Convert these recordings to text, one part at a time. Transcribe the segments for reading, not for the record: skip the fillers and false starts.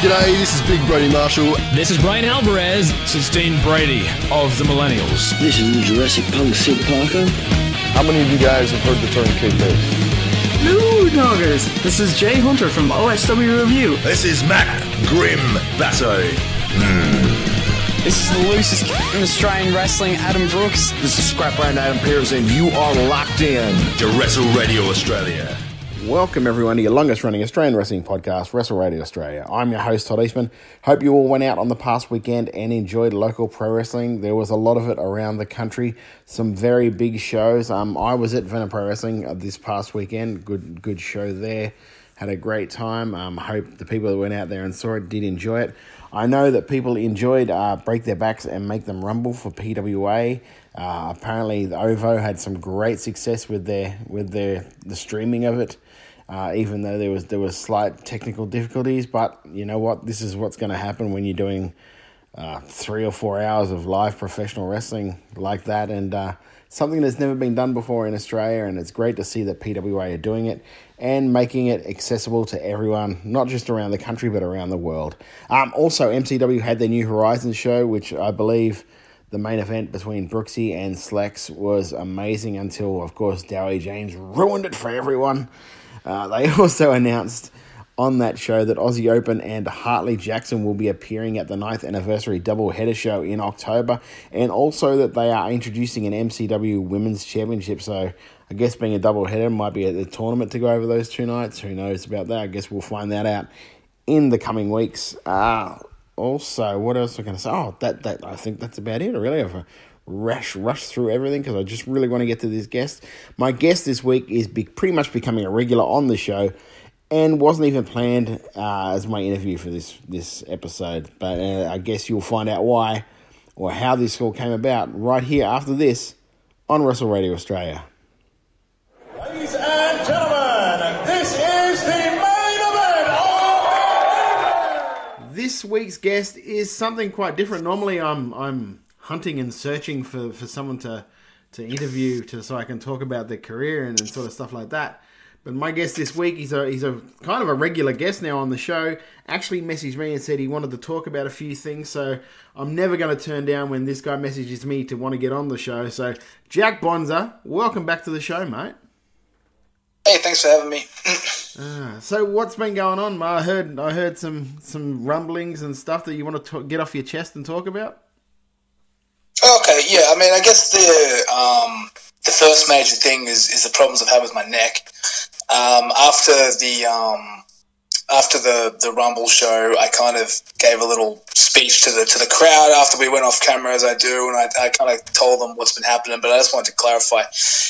G'day, this is Big Brody Marshall. This is Brian Alvarez. This is Dean Brady of the Millennials. This is the Jurassic Punk Sid Parker. How many of you guys have heard the term kayfabe? Hello, doggers. This is Jay Hunter from OSW Review. This is Matt Grim Basso. This is the loosest in Australian wrestling, Adam Brooks. This is Scrap Brand Adam Pearce, and you are locked in to Wrestle Radio Australia. Welcome everyone to your longest running Australian wrestling podcast, Wrestle Radio Australia. I'm your host, Todd Eastman. Hope you all went out on the past weekend and enjoyed local pro wrestling. There was a lot of it around the country, some very big shows. I was at Venom Pro Wrestling this past weekend. Good show there. Had a great time. Hope the people that went out there and saw it did enjoy it. I know that people enjoyed Break Their Backs and Make Them Rumble for PWA. Apparently, the OVO had some great success with the streaming of it. Even though there was slight technical difficulties, but you know what? This is what's going to happen when you're doing 3 or 4 hours of live professional wrestling like that, and something that's never been done before in Australia. And it's great to see that PWA are doing it and making it accessible to everyone, not just around the country but around the world. Also, MCW had their New Horizons show, which I believe the main event between Brooksy and Slex was amazing until, of course, Dowie James ruined it for everyone. They also announced on that show that Aussie Open and Hartley Jackson will be appearing at the 9th anniversary double-header show in October, and also that they are introducing an MCW Women's Championship. So I guess being a double-header might be a tournament to go over those 2 nights. Who knows about that? I guess we'll find that out in the coming weeks. Also, what else was I going to say? That I think that's about it. I really have a rush through everything because I just really want to get to this guest. My guest this week is pretty much becoming a regular on the show and wasn't even planned as my interview for this episode. But I guess you'll find out why or how this all came about right here after this on Wrestle Radio Australia. Ladies and gentlemen, this is the main event of... This week's guest is something quite different. Normally I'm hunting and searching for someone to interview so I can talk about their career and sort of stuff like that. But my guest this week, he's a kind of a regular guest now on the show, actually messaged me and said he wanted to talk about a few things, so I'm never going to turn down when this guy messages me to want to get on the show. So Jack Bonza, welcome back to the show, mate. Hey, thanks for having me. So what's been going on? I heard some rumblings and stuff that you want to get off your chest and talk about. Okay, yeah. I mean, I guess the first major thing is the problems I've had with my neck. After the Rumble show, I kind of gave a little speech to the crowd after we went off camera, as I do, and I kind of told them what's been happening. But I just wanted to clarify.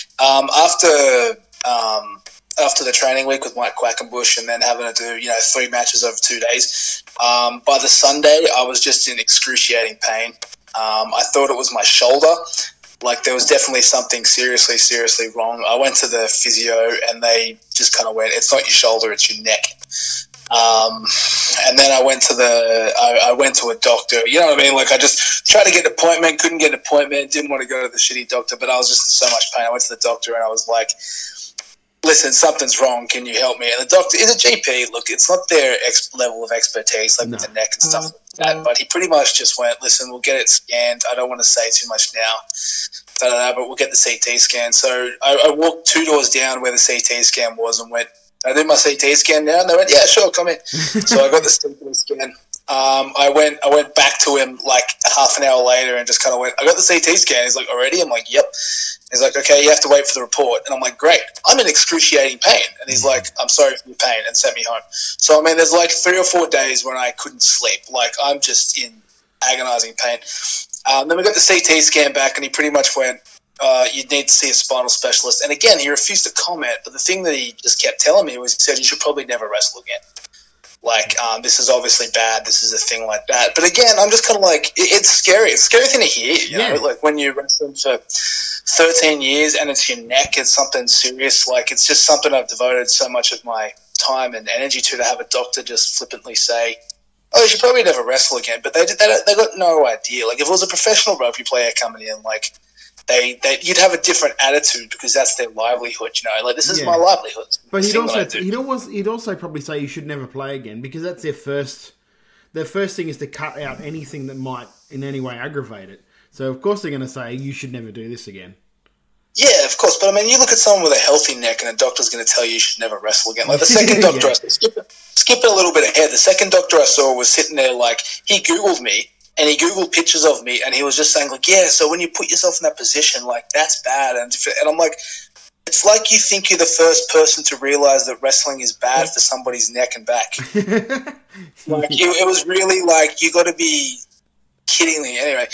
After the training week with Mike Quackenbush and then having to do 3 matches over 2 days, by the Sunday I was just in excruciating pain. I thought it was my shoulder. Like, there was definitely something seriously wrong. I went to the physio and they just kind of went, it's not your shoulder, it's your neck. And then I went to a doctor. You know what I mean? Like, I just tried to get an appointment, couldn't get an appointment, didn't want to go to the shitty doctor, but I was just in so much pain. I went to the doctor and I was like, listen, something's wrong. Can you help me? And the doctor is a GP. Look, it's not their level of expertise, like with the neck and stuff like that. But he pretty much just went, listen, we'll get it scanned. I don't want to say too much now, but we'll get the CT scan. So I walked 2 doors down where the CT scan was and went, I do my CT scan now? And they went, yeah, sure, come in. So I got the CT scan. I went back to him like half an hour later and just kind of went, I got the CT scan. He's like, already? I'm like, yep. He's like, okay, you have to wait for the report. And I'm like, great. I'm in excruciating pain. And he's like, I'm sorry for your pain, and sent me home. So, I mean, there's like 3 or 4 days when I couldn't sleep. Like, I'm just in agonizing pain. Then we got the CT scan back, and he pretty much went, you'd need to see a spinal specialist. And again, he refused to comment, but the thing that he just kept telling me was, he said, you should probably never wrestle again. Like, this is obviously bad. This is a thing like that. But again, I'm just kind of like, it's scary. It's a scary thing to hear, you know? Like, when you're wrestling for 13 years and it's your neck, it's something serious. Like, it's just something I've devoted so much of my time and energy to have a doctor just flippantly say, oh, you should probably never wrestle again. But they got no idea. Like, if it was a professional rugby player coming in, like, you'd have a different attitude because that's their livelihood, you know. Like, this is my livelihood. But he'd also probably say you should never play again because that's their first their first thing is to cut out anything that might in any way aggravate it. So, of course, they're going to say, you should never do this again. Yeah, of course. But, I mean, you look at someone with a healthy neck and a doctor's going to tell you should never wrestle again. Like, the second doctor, skip it a little bit ahead. The second doctor I saw was sitting there, like, he Googled me, and he Googled pictures of me, and he was just saying, like, yeah, so when you put yourself in that position, like, that's bad. And I'm like, it's like you think you're the first person to realize that wrestling is bad for somebody's neck and back. Like, it was really like, you got to be kidding me. Anyway,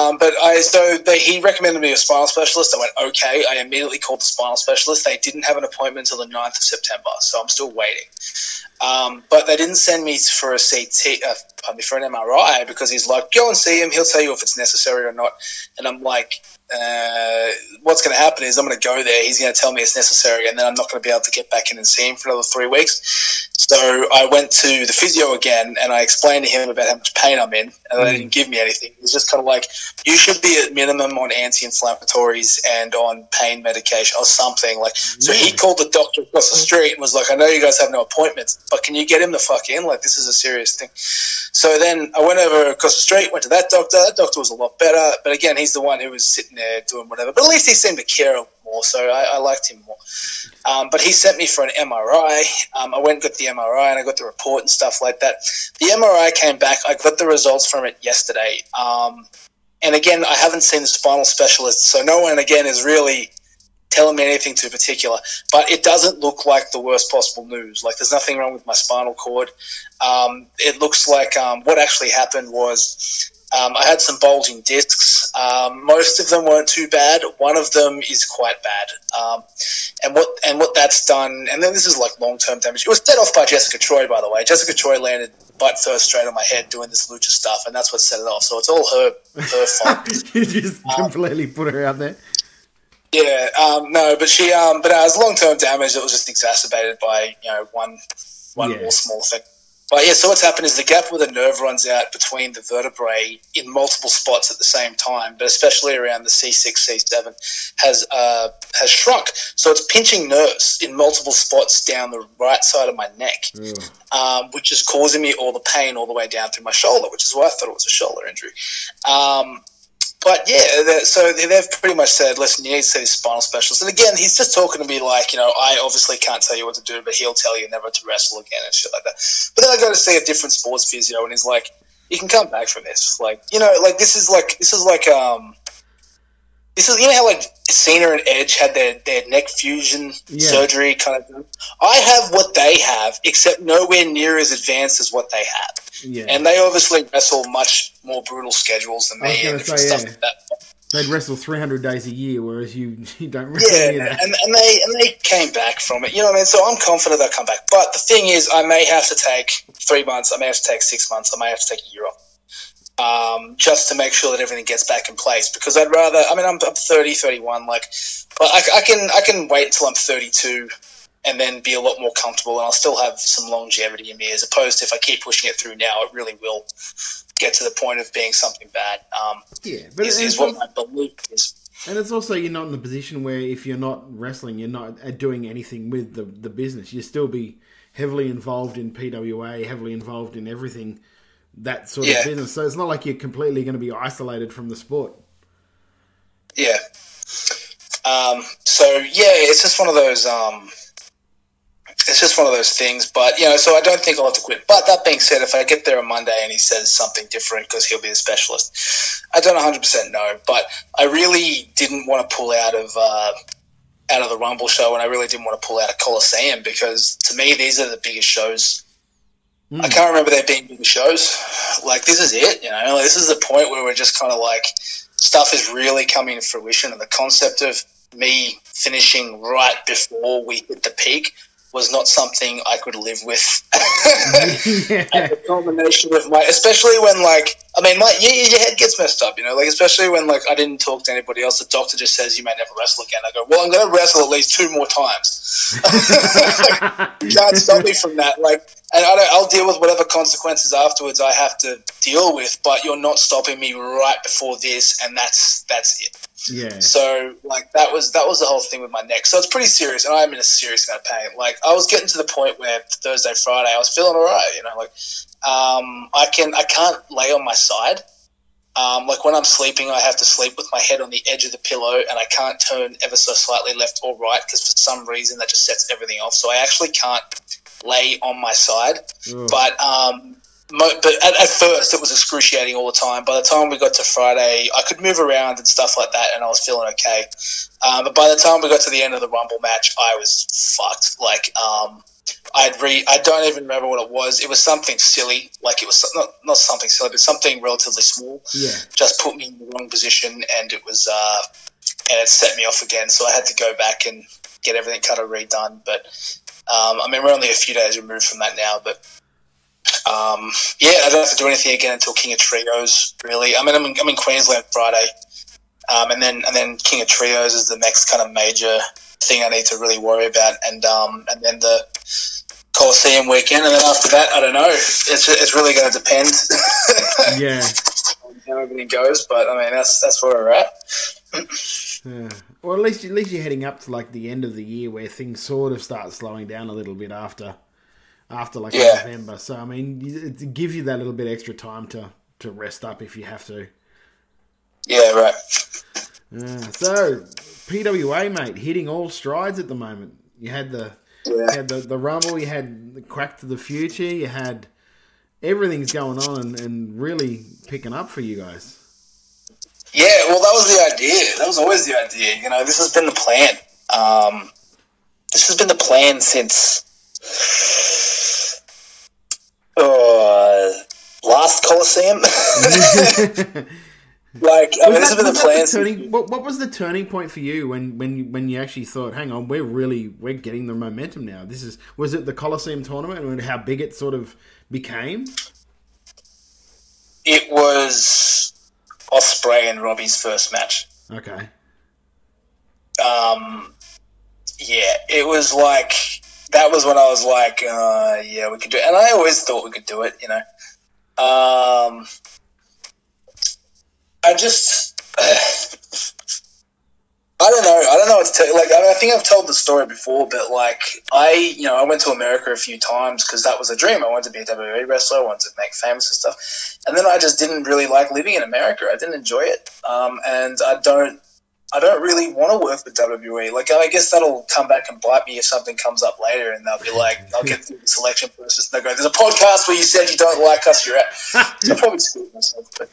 he recommended me a spinal specialist. I went, okay. I immediately called the spinal specialist. They didn't have an appointment until the 9th of September, so I'm still waiting. But they didn't send me for a for an MRI because he's like, go and see him. He'll tell you if it's necessary or not. And I'm like, what's going to happen is I'm going to go there. He's going to tell me it's necessary, and then I'm not going to be able to get back in and see him for another 3 weeks. So I went to the physio again, and I explained to him about how much pain I'm in, and they didn't give me anything. It was just kind of like, you should be at minimum on anti-inflammatories and on pain medication or something. Like, so he called the doctor across the street and was like, I know you guys have no appointments, but can you get him the fuck in? Like, this is a serious thing. So then I went over across the street, went to that doctor. That doctor was a lot better, but again, he's the one who was sitting there doing whatever. But at least he seemed to care more, so I liked him more. But he sent me for an MRI. I went and got the MRI, and I got the report and stuff like that. The MRI came back. I got the results from it yesterday. And again, I haven't seen the spinal specialist, so no one, again, is really telling me anything too particular. But it doesn't look like the worst possible news. Like, there's nothing wrong with my spinal cord. It looks like what actually happened was I had some bulging discs. Most of them weren't too bad. One of them is quite bad. And what that's done, and then this is like long-term damage. It was set off by Jessica Troy, by the way. Jessica Troy landed butt first straight on my head doing this lucha stuff, and that's what set it off. So it's all her fault. You just completely put her out there. Yeah, no, but she, but as long-term damage, it was just exacerbated by one more small thing. But yeah, so what's happened is the gap where the nerve runs out between the vertebrae in multiple spots at the same time, but especially around the C6, C7, has shrunk. So it's pinching nerves in multiple spots down the right side of my neck, which is causing me all the pain all the way down through my shoulder, which is why I thought it was a shoulder injury. But yeah, so they've pretty much said, listen, you need to see a spinal specialist. And again, he's just talking to me like, I obviously can't tell you what to do, but he'll tell you never to wrestle again and shit like that. But then I go to see a different sports physio, and he's like, you can come back from this. Like, this is how like Cena and Edge had their neck fusion surgery kind of thing. I have what they have, except nowhere near as advanced as what they have. Yeah. And they obviously wrestle much more brutal schedules than me and stuff like that. They'd wrestle 300 days a year, whereas you don't wrestle any of that. And they came back from it. You know what I mean? So I'm confident they'll come back. But the thing is, I may have to take 3 months, I may have to take 6 months, I may have to take a year off. Just to make sure that everything gets back in place, because I'd rather. I mean, I'm 30, 31, but I can wait until I'm 32 and then be a lot more comfortable, and I'll still have some longevity in me. As opposed to if I keep pushing it through now, it really will get to the point of being something bad. But is what my belief is. And it's also, you're not in the position where if you're not wrestling, you're not doing anything with the business. You still be heavily involved in PWA, heavily involved in everything. That sort of business. So it's not like you're completely going to be isolated from the sport. Yeah. It's just one of those. It's just one of those things. But so I don't think I'll have to quit. But that being said, if I get there on Monday and he says something different because he'll be the specialist, I don't 100% know. But I really didn't want to pull out of the Rumble show, and I really didn't want to pull out of Coliseum, because to me these are the biggest shows. I can't remember there being big shows. Like, this is it, this is the point where we're just kind of like, stuff is really coming to fruition, and the concept of me finishing right before we hit the peak was not something I could live with. And the combination of especially when your head gets messed up, especially when I didn't talk to anybody else. The doctor just says you may never wrestle again. I go, well, I'm going to wrestle at least 2 more times. You can't stop me from that. And I'll deal with whatever consequences afterwards I have to deal with, but you're not stopping me right before this, and that's it. Yeah. So that was the whole thing with my neck. So it's pretty serious, and I'm in a serious amount of pain. I was getting to the point where Thursday, Friday, I was feeling all right. I can't lay on my side. Like when I'm sleeping, I have to sleep with my head on the edge of the pillow, and I can't turn ever so slightly left or right because for some reason that just sets everything off. So I actually can't lay on my side. But at first it was excruciating all the time. By the time we got to Friday, I could move around and stuff like that, and I was feeling okay. But by the time we got to the end of the Rumble match, I was fucked. Like I don't even remember what it was. It was something silly. Like it was not something silly, but something relatively small. Yeah. Just put me in the wrong position, and it was and it set me off again. So I had to go back and get everything kind of redone. But I mean, we're only a few days removed from that now. But yeah, I don't have to do anything again until King of Trios. Really, I mean, I'm in Queensland Friday, and then King of Trios is the next kind of major thing I need to really worry about, and then the Coliseum weekend, and then after that, I don't know. It's really going to depend. Yeah, how everything goes, but I mean that's where we're at. Yeah. Well, at least you're heading up to like the end of the year where things sort of start slowing down a little bit after like November. So I mean, it gives you that little bit extra time to rest up if you have to. Yeah, right. So PWA, mate, hitting all strides at the moment. You had the Rumble, you had the Crack to the Future, you had everything's going on and really picking up for you guys. Yeah, well, that was the idea. That was always the idea. You know, this has been the plan. This has been the plan since last Coliseum. Like, I mean, this has been the plan. What was the turning point for you when you actually thought, hang on, we're getting the momentum now? Was it the Coliseum tournament and how big it sort of became? It was Ospreay and Robbie's first match. Okay. Yeah, it was like, that was when I was like, yeah, we could do it. And I always thought we could do it, you know. I don't know what to tell you. Like, I think I've told the story before, but like, I went to America a few times because that was a dream. I wanted to be a WWE wrestler. I wanted to make famous and stuff. And then I just didn't really like living in America. I didn't enjoy it. And I don't really want to work with WWE. Like, I guess that'll come back and bite me if something comes up later, and they'll be like, I'll get through the selection process, and they'll go, there's a podcast where you said you don't like us, you're out. So I'll probably screw myself. But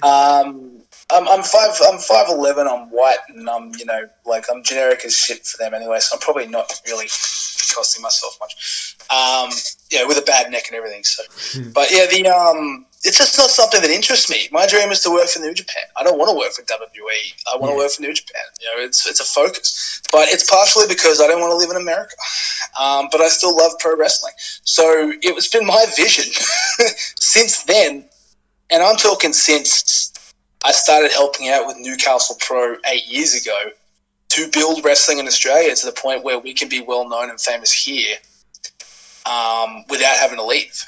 I'm 5'11", I'm white, and I'm generic as shit for them anyway, so I'm probably not really costing myself much. With a bad neck and everything. So, but yeah, it's just not something that interests me. My dream is to work for New Japan. I don't want to work for WWE. I want to work for New Japan. You know, it's a focus, but it's partially because I don't want to live in America. But I still love pro wrestling, so it's been my vision since then, and I'm talking since I started helping out with Newcastle Pro 8 years ago to build wrestling in Australia to the point where we can be well known and famous here without having to leave.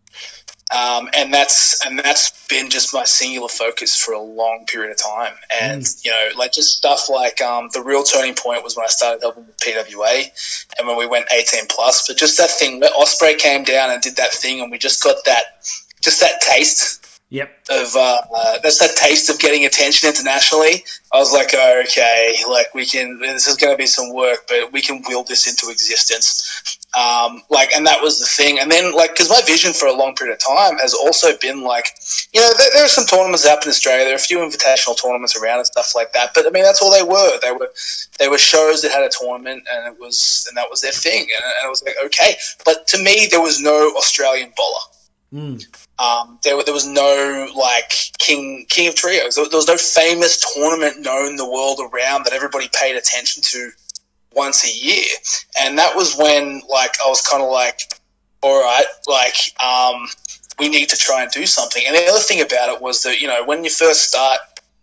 And that's been just my singular focus for a long period of time. And, just stuff like the real turning point was when I started helping with PWA and when we went 18+. But just that thing where Ospreay came down and did that thing, and we just got that taste. Yep. Of that's that taste of getting attention internationally. I was like, oh, okay, like this is going to be some work, but we can will this into existence. And that was the thing. And then, because my vision for a long period of time has also been there are some tournaments up in Australia. There are a few invitational tournaments around and stuff like that. But I mean, that's all they were. They were shows that had a tournament, and that was their thing. And I was like, okay. But to me, there was no Australian bowler. There was no King of Trios. There was no famous tournament known the world around that everybody paid attention to once a year. And that was when I was kind of like, all right, we need to try and do something. And the other thing about it was that, when you first start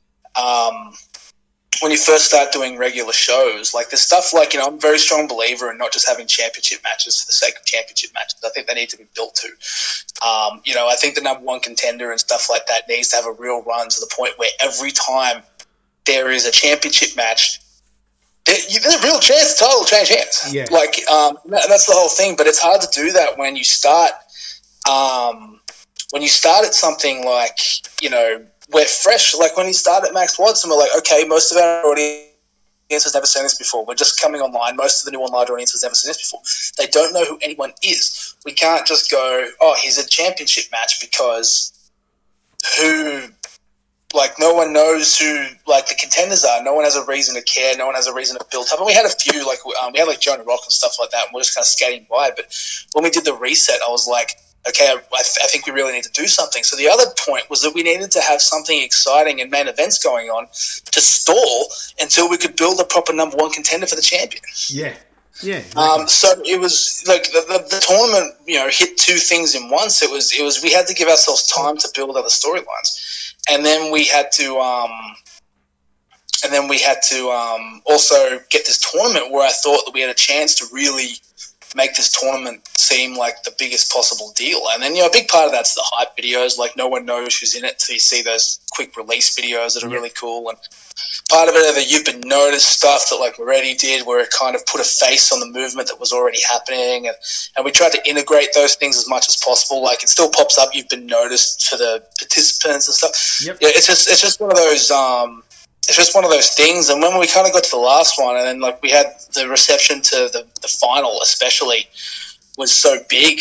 doing regular shows, there's stuff I'm a very strong believer in not just having championship matches for the sake of championship matches. I think they need to be built to. I think the number one contender and stuff like that needs to have a real run to the point where every time there is a championship match, there's a real chance the title will change hands. Yeah. And that's the whole thing. But it's hard to do that when you start when you start at something like, we're fresh. Like when you start at Max Watson, we're like, okay, most of our audience has never seen this before. We're just coming online. Most of the new online audience has never seen this before. They don't know who anyone is. We can't just go, oh, here's a championship match because no one knows who, the contenders are. No one has a reason to care. No one has a reason to build up. And we had a few, we had, Jonah Rock and stuff like that, and we're just kind of skating by. But when we did the reset, I was like, okay, I think we really need to do something. So the other point was that we needed to have something exciting and main events going on to stall until we could build a proper number one contender for the champion. Yeah. Yeah. Exactly. So it was like the tournament, hit two things in once. It was we had to give ourselves time to build other storylines, and then we had to also get this tournament where I thought that we had a chance to really make this tournament seem like the biggest possible deal. And then, a big part of that's the hype videos. Like, no one knows who's in it, so you see those quick release videos that are really cool. And part of it are the You've Been Noticed stuff that, Moretti did, where it kind of put a face on the movement that was already happening. And we tried to integrate those things as much as possible. Like, it still pops up, You've Been Noticed for the participants and stuff. Yep. Yeah, it's just one of those... it's just one of those things. And when we kind of got to the last one, and then we had the reception to the final, especially, was so big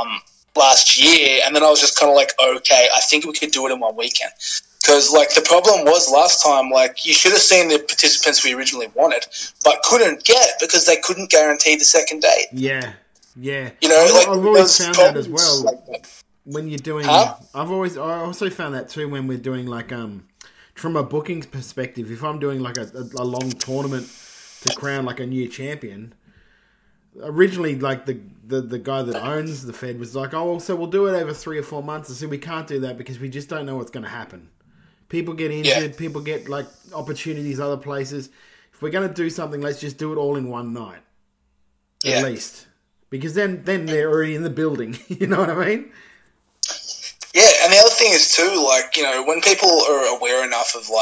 last year. And then I was just kind of like, okay, I think we could do it in one weekend. Because the problem was last time, you should have seen the participants we originally wanted, but couldn't get because they couldn't guarantee the second date. Yeah, yeah. I've always found that as well. When you're doing, Huh? I also found that too when we're doing from a bookings perspective, if I'm doing a long tournament to crown a new champion, originally the guy that owns the Fed was like, oh, so we'll do it over 3 or 4 months. I said we can't do that because we just don't know what's going to happen. People get injured, people get opportunities other places. If we're going to do something, let's just do it all in one night, at least, because then they're already in the building. You know what I mean? Yeah, and the other thing is too, when people are aware enough of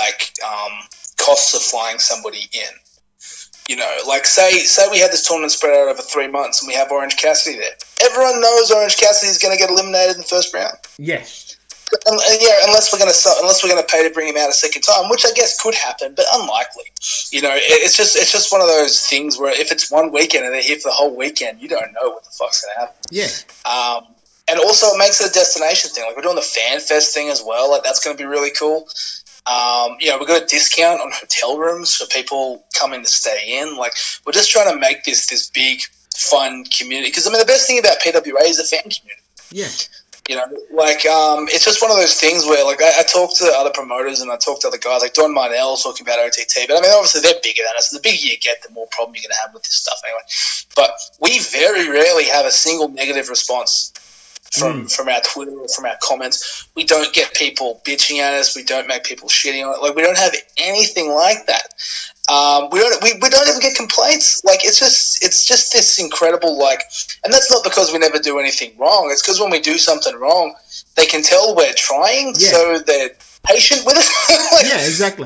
costs of flying somebody in, say we had this tournament spread out over 3 months and we have Orange Cassidy there. Everyone knows Orange Cassidy is going to get eliminated in the first round. Yeah. Unless we're going to pay to bring him out a second time, which I guess could happen, but unlikely. It's just one of those things where if it's one weekend and they're here for the whole weekend, you don't know what the fuck's going to happen. Yeah. And also it makes it a destination thing. We're doing the Fan Fest thing as well. That's going to be really cool. We've got a discount on hotel rooms for people coming to stay in. We're just trying to make this big, fun community. Because, the best thing about PWA is the fan community. Yeah. It's just one of those things where, I talk to other promoters and I talk to other guys, like Don Marnell talking about OTT, but obviously they're bigger than us, and the bigger you get, the more problem you're going to have with this stuff anyway. But we very rarely have a single negative response from our Twitter or from our comments. We don't get people bitching at us. We don't make people shitting on it. We don't have anything like that. We don't even get complaints. It's just this incredible, and that's not because we never do anything wrong. It's because when we do something wrong, they can tell we're trying, so they're patient with it. Yeah, exactly.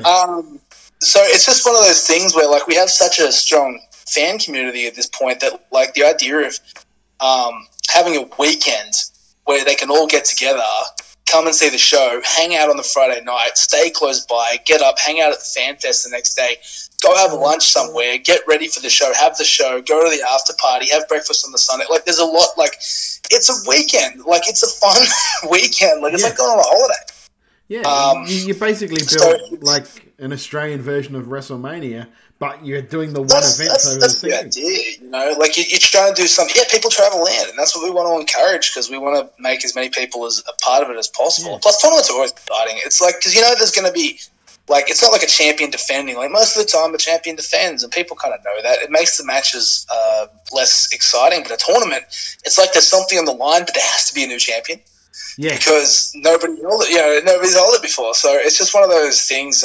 So it's just one of those things where, we have such a strong fan community at this point that, the idea of having a weekend where they can all get together, come and see the show, hang out on the Friday night, stay close by, get up, hang out at the Fan Fest the next day, go have lunch somewhere, get ready for the show, have the show, go to the after party, have breakfast on the Sunday. There's a lot, it's a weekend. It's a fun weekend. It's like going on a holiday. Yeah, you basically built an Australian version of WrestleMania, but you're doing the one event over the season. That's the idea, you're trying to do something. Yeah, people travel in, and that's what we want to encourage because we want to make as many people as a part of it as possible. Yeah. Plus, tournaments are always exciting. It's because there's going to be it's not like a champion defending. Most of the time, the champion defends, and people kind of know that. It makes the matches less exciting. But a tournament, it's there's something on the line, but there has to be a new champion. Yeah, because nobody's held it before. So it's just one of those things.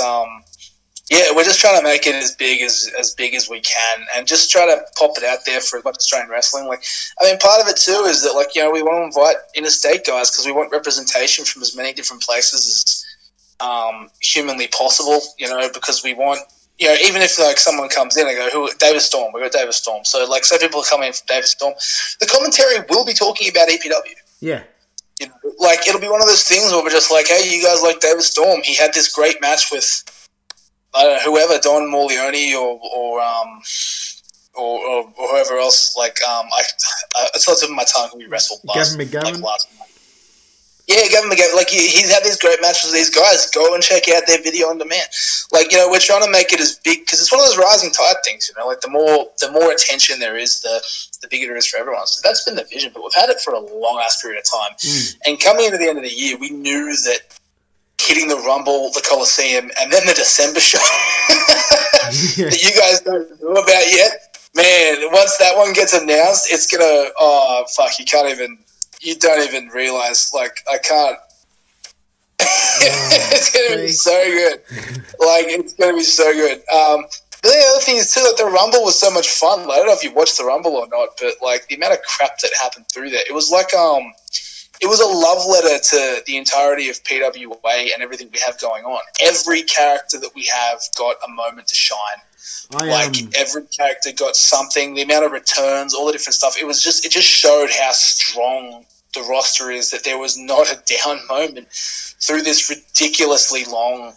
We're just trying to make it as big as we can, and just try to pop it out there for as much Australian wrestling. Part of it too is that we want to invite interstate guys because we want representation from as many different places as humanly possible. Because we want even if someone comes in and go, who David Storm, we got David Storm. So say people are coming in from David Storm, the commentary will be talking about EPW. Yeah. like, it'll be one of those things where we're just like, hey, you guys like David Storm? He had this great match with, I don't know, whoever, Don Morleone or whoever else. Like, it's on the tip of my tongue who we wrestled last. Gavin McGavin? Like last night. Yeah, Gavin McGavin. Like, he's had these great matches with these guys. Go and check out their video on demand. Like, we're trying to make it as big, because it's one of those rising tide things, like, the more attention there is, the bigger it is for everyone. So that's been the vision, but we've had it for a long-ass period of time. And coming into the end of the year, we knew that hitting the Rumble, the Coliseum, and then the December show that you guys don't know about yet, man, once that one gets announced, it's going to, you don't even realize, like, I can't. It's going to be so good. Like, it's going to be so good. But the other thing is, too, that the Rumble was so much fun. Like, I don't know if you watched the Rumble or not, but, like, the amount of crap that happened through there, it was like, it was a love letter to the entirety of PWA and everything we have going on. Every character that we have got a moment to shine. Every character got something, the amount of returns, all the different stuff. It just showed how strong the roster is, that there was not a down moment through this ridiculously long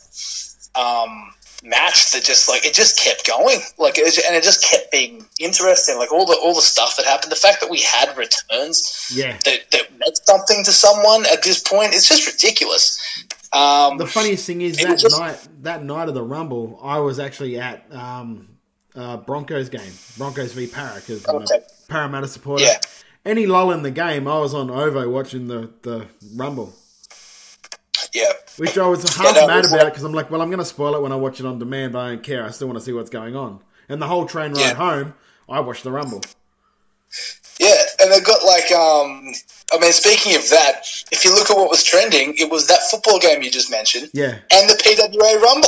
match that just, like, it just kept going. Like, and it just kept being interesting. Like, all the stuff that happened, the fact that we had returns that meant something to someone at this point, it's just ridiculous. The funniest thing is that night of the Rumble, I was actually at Broncos game, Broncos v Para, because I'm a Parramatta supporter. Yeah. Any lull in the game, I was on OVO watching the Rumble. Yeah. Which I was half mad about, because I'm like, well, I'm going to spoil it when I watch it on demand, but I don't care. I still want to see what's going on. And the whole train ride home, I watched the Rumble. Yeah, and they've got, like, speaking of that, if you look at what was trending, it was that football game you just mentioned, and the PWA Rumble.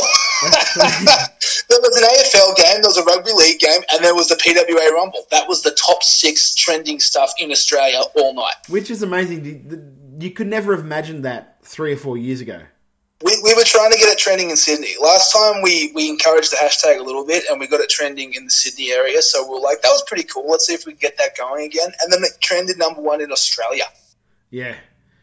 There was an AFL game, there was a rugby league game, and there was the PWA Rumble. That was the top 6 trending stuff in Australia all night. Which is amazing. You could never have imagined that 3 or 4 years ago. We were trying to get it trending in Sydney. Last time we encouraged the hashtag a little bit, and we got it trending in the Sydney area, so we were like, that was pretty cool. Let's see if we can get that going again. And then it trended #1 in Australia. Yeah.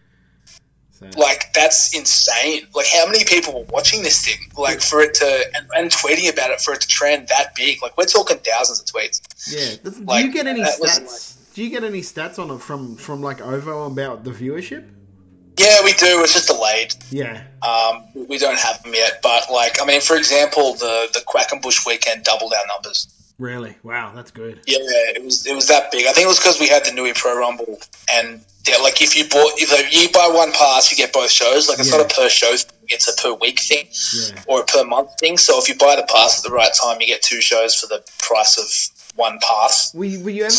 Like, that's insane. Like, how many people were watching this thing? Like, for it to, and tweeting about it, for it to trend that big. Like, we're talking thousands of tweets. Yeah. Do you get any stats? Do you get any stats on it from like OVO about the viewership? Yeah, we do. It's just delayed. Yeah. We don't have them yet. But, like, for example, the Quackenbush weekend doubled our numbers. Really? Wow, that's good. Yeah, it was that big. I think it was because we had the Nui Pro Rumble, and like, if you buy one pass, you get both shows. Like, it's not a per show thing, it's a per week thing, or a per month thing. So if you buy the pass at the right time, you get 2 shows for the price of one pass. Were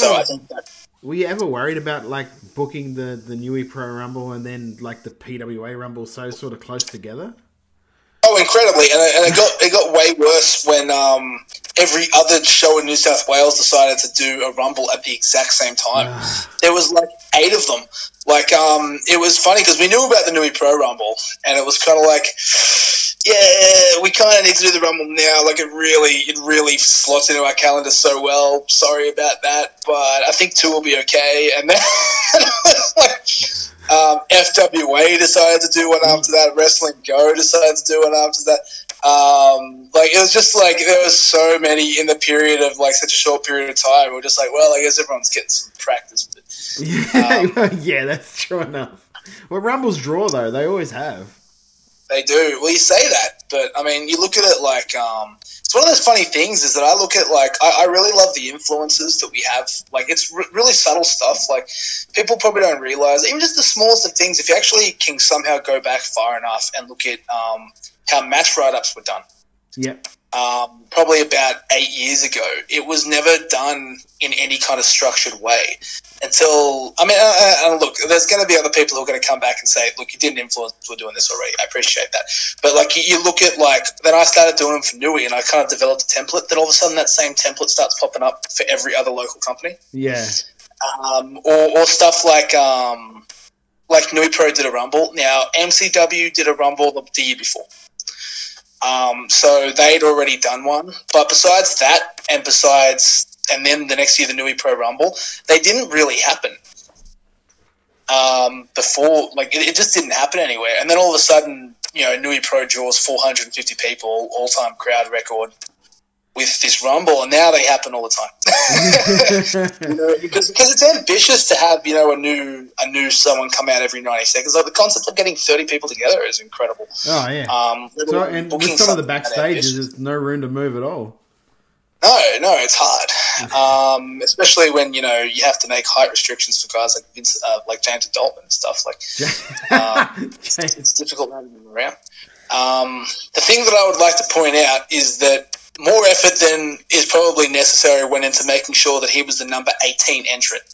you ever worried about, like, booking the Nui Pro Rumble and then, like, the PWA Rumble so sort of close together? Oh, incredibly, and it got way worse when every other show in New South Wales decided to do a Rumble at the exact same time. There was like 8 of them. Like, it was funny because we knew about the Nui Pro Rumble, and it was kind of like, yeah, we kind of need to do the Rumble now. Like, it really slots into our calendar so well. Sorry about that, but I think 2 will be okay. And then it was like, FWA decided to do one after that. Wrestling Go decided to do one after that. Like, it was just like, there was so many in the period of, like, such a short period of time. We're just like, well, I guess everyone's getting some practice. But, yeah, that's true enough. Well, Rumbles draw, though. They always have. They do. Well, you say that, but, you look at it like, it's one of those funny things is that I look at, like, I really love the influences that we have. Like, it's really subtle stuff. Like, people probably don't realize, even just the smallest of things, if you actually can somehow go back far enough and look at how match write-ups were done. Yep. Probably about 8 years ago. It was never done in any kind of structured way until, and look, there's going to be other people who are going to come back and say, look, you didn't influence, we're doing this already. I appreciate that. But, like, you look at, like, then I started doing them for Nui, and I kind of developed a template. Then all of a sudden that same template starts popping up for every other local company. Yeah. Or stuff like Nui Pro did a Rumble. Now, MCW did a Rumble the year before. So they'd already done one. But besides that, and then the next year the Nui Pro Rumble, they didn't really happen. before, like, it just didn't happen anywhere. And then all of a sudden, Nui Pro draws 450 people, all-time crowd record with this Rumble, and now they happen all the time. Because it's ambitious to have, a new someone come out every 90 seconds. Like, the concept of getting 30 people together is incredible. Oh, yeah. And with some of the backstages, there's no room to move at all. No, it's hard. Especially when, you have to make height restrictions for guys like James Adoltman and stuff. Like, it's difficult having them around. The thing that I would like to point out is that more effort than is probably necessary went into making sure that he was the number 18 entrant.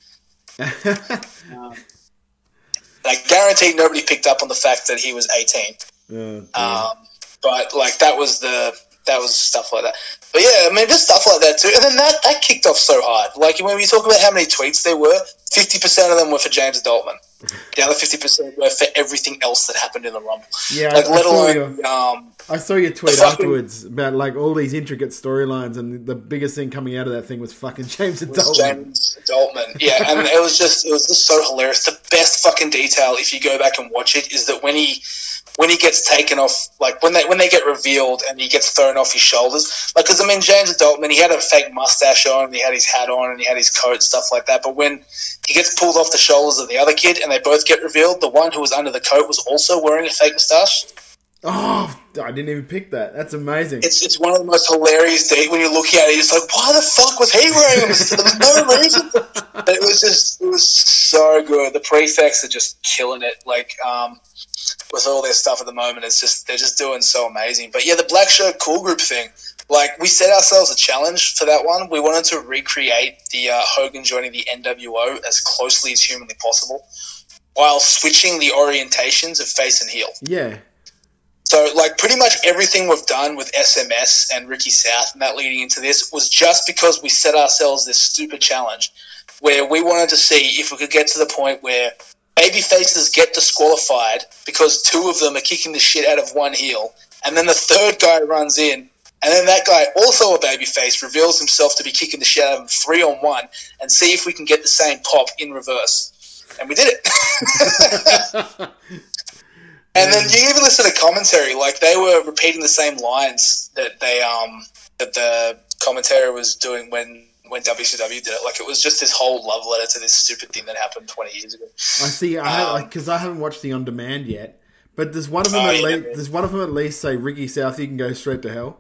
Like, guaranteed nobody picked up on the fact that he was 18. But, like, that was stuff like that. But, yeah, I mean, just stuff like that, too. And then that kicked off so hard. Like, when we talk about how many tweets there were, 50% of them were for James Adoltman. The other 50% were for everything else that happened in the Rumble. Yeah, I saw your tweet afterwards about, like, all these intricate storylines, and the biggest thing coming out of that thing was fucking James Adoltman. James Adoltman, yeah, and it was just so hilarious. The best fucking detail, if you go back and watch it, is that when he gets taken off, like when they get revealed and he gets thrown off his shoulders, like, because I mean, James Adoltman, he had a fake mustache on, and he had his hat on, and he had his coat, stuff like that. But when he gets pulled off the shoulders of the other kid, and they both get revealed, the one who was under the coat was also wearing a fake mustache. Oh, I didn't even pick that. That's amazing. It's one of the most hilarious days when you look at it. It's like, why the fuck was he wearing them? There was no reason. But it was so good. The prefects are just killing it. Like, with all their stuff at the moment, they're just doing so amazing. But yeah, the Black Shirt Cool Group thing. Like, we set ourselves a challenge for that one. We wanted to recreate the Hogan joining the NWO as closely as humanly possible, while switching the orientations of face and heel. Yeah. So, like, pretty much everything we've done with SMS and Ricky South and that leading into this was just because we set ourselves this stupid challenge where we wanted to see if we could get to the point where baby faces get disqualified because two of them are kicking the shit out of one heel, and then the third guy runs in, and then that guy, also a baby face, reveals himself to be kicking the shit out of him 3-on-1, and see if we can get the same pop in reverse. And we did it. And then you even listen to commentary, like they were repeating the same lines that that the commentary was doing when WCW did it. Like, it was just this whole love letter to this stupid thing that happened 20 years ago. I see. Because I haven't watched the on demand yet, but there's one of them at least say Ricky South, you can go straight to hell.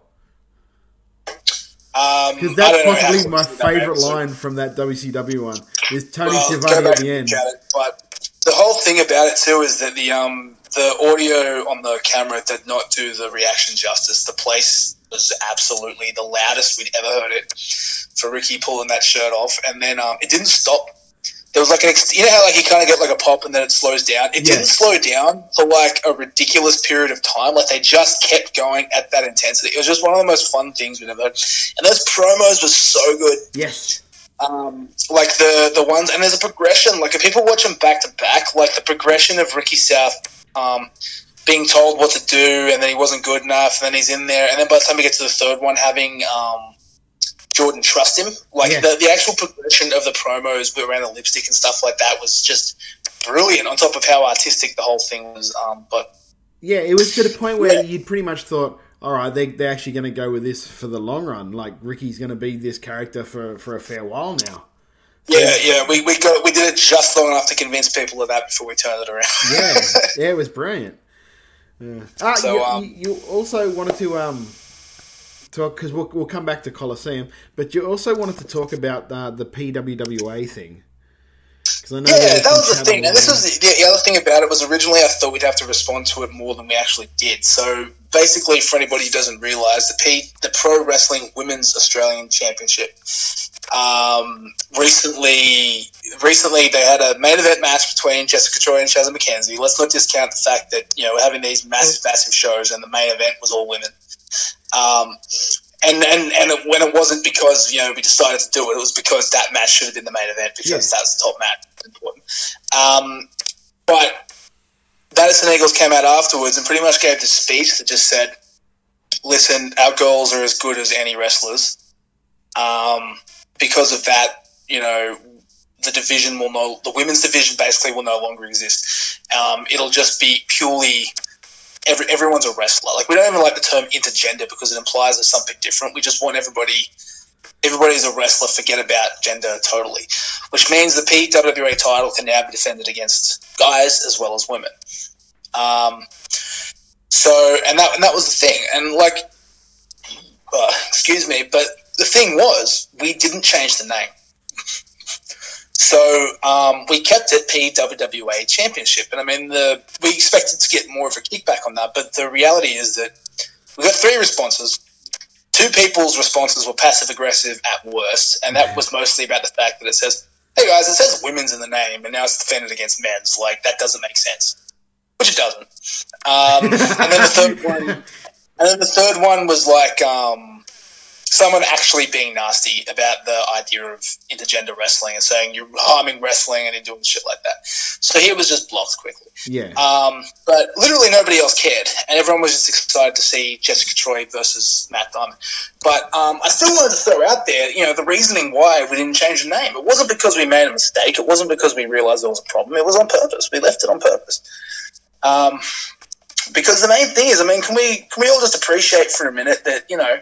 Because that's possibly my favourite line from that WCW one. Is Tony Schiavone at the end. But the whole thing about it too is that the audio on the camera did not do the reaction justice. The place was absolutely the loudest we'd ever heard it for Ricky pulling that shirt off, and then it didn't stop. There was like you know how like you kind of get like a pop and then it slows down. It didn't slow down for like a ridiculous period of time. Like, they just kept going at that intensity. It was just one of the most fun things we've ever heard. And those promos were so good. Yes. Like the ones, and there's a progression. Like, if people watch them back to back, like the progression of Ricky South being told what to do, and then he wasn't good enough, and then he's in there, and then by the time we get to the third one, having Jordan trust him. Like, the actual progression of the promos around the lipstick and stuff like that was just brilliant, on top of how artistic the whole thing was. But yeah, it was to the point where you'd pretty much thought, all right, they're actually going to go with this for the long run. Like, Ricky's going to be this character for a fair while now. So, yeah, we did it just long enough to convince people of that before we turned it around. yeah, it was brilliant. Yeah. So, you also wanted to talk, because we'll come back to Coliseum, but you also wanted to talk about the PWWA thing. I know that was the thing. And this was the other thing about it was originally I thought we'd have to respond to it more than we actually did. So basically, for anybody who doesn't realise, the Pro Wrestling Women's Australian Championship. Recently they had a main event match between Jessica Troy and Shazza McKenzie. Let's not discount the fact that, we're having these massive shows and the main event was all women. And when it wasn't because, we decided to do it, it was because that match should have been the main event, because that's the top match. It's important. But Madison Eagles came out afterwards and pretty much gave the speech that just said, listen, our girls are as good as any wrestlers. Because of that, the division the women's division basically will no longer exist. It'll just be purely everyone's a wrestler. Like, we don't even like the term intergender because it implies there's something different. We just want everybody's a wrestler, forget about gender totally, which means the PWA title can now be defended against guys as well as women. So that was the thing. And like, excuse me, but the thing was, we didn't change the name. So we kept it PWWA Championship. And I mean, we expected to get more of a kickback on that, but the reality is that we got 3 responses. 2 people's responses were passive-aggressive at worst, and that was mostly about the fact that it says, hey guys, it says women's in the name, and now it's defended against men's. Like, that doesn't make sense. Which it doesn't. And then the third one was like someone actually being nasty about the idea of intergender wrestling and saying you're harming wrestling and you're doing shit like that. So he was just blocked quickly. Yeah. But literally nobody else cared, and everyone was just excited to see Jessica Troy versus Matt Diamond. But I still wanted to throw out there, the reasoning why we didn't change the name. It wasn't because we made a mistake. It wasn't because we realized there was a problem. It was on purpose. We left it on purpose. Because the main thing is, can we all just appreciate for a minute that,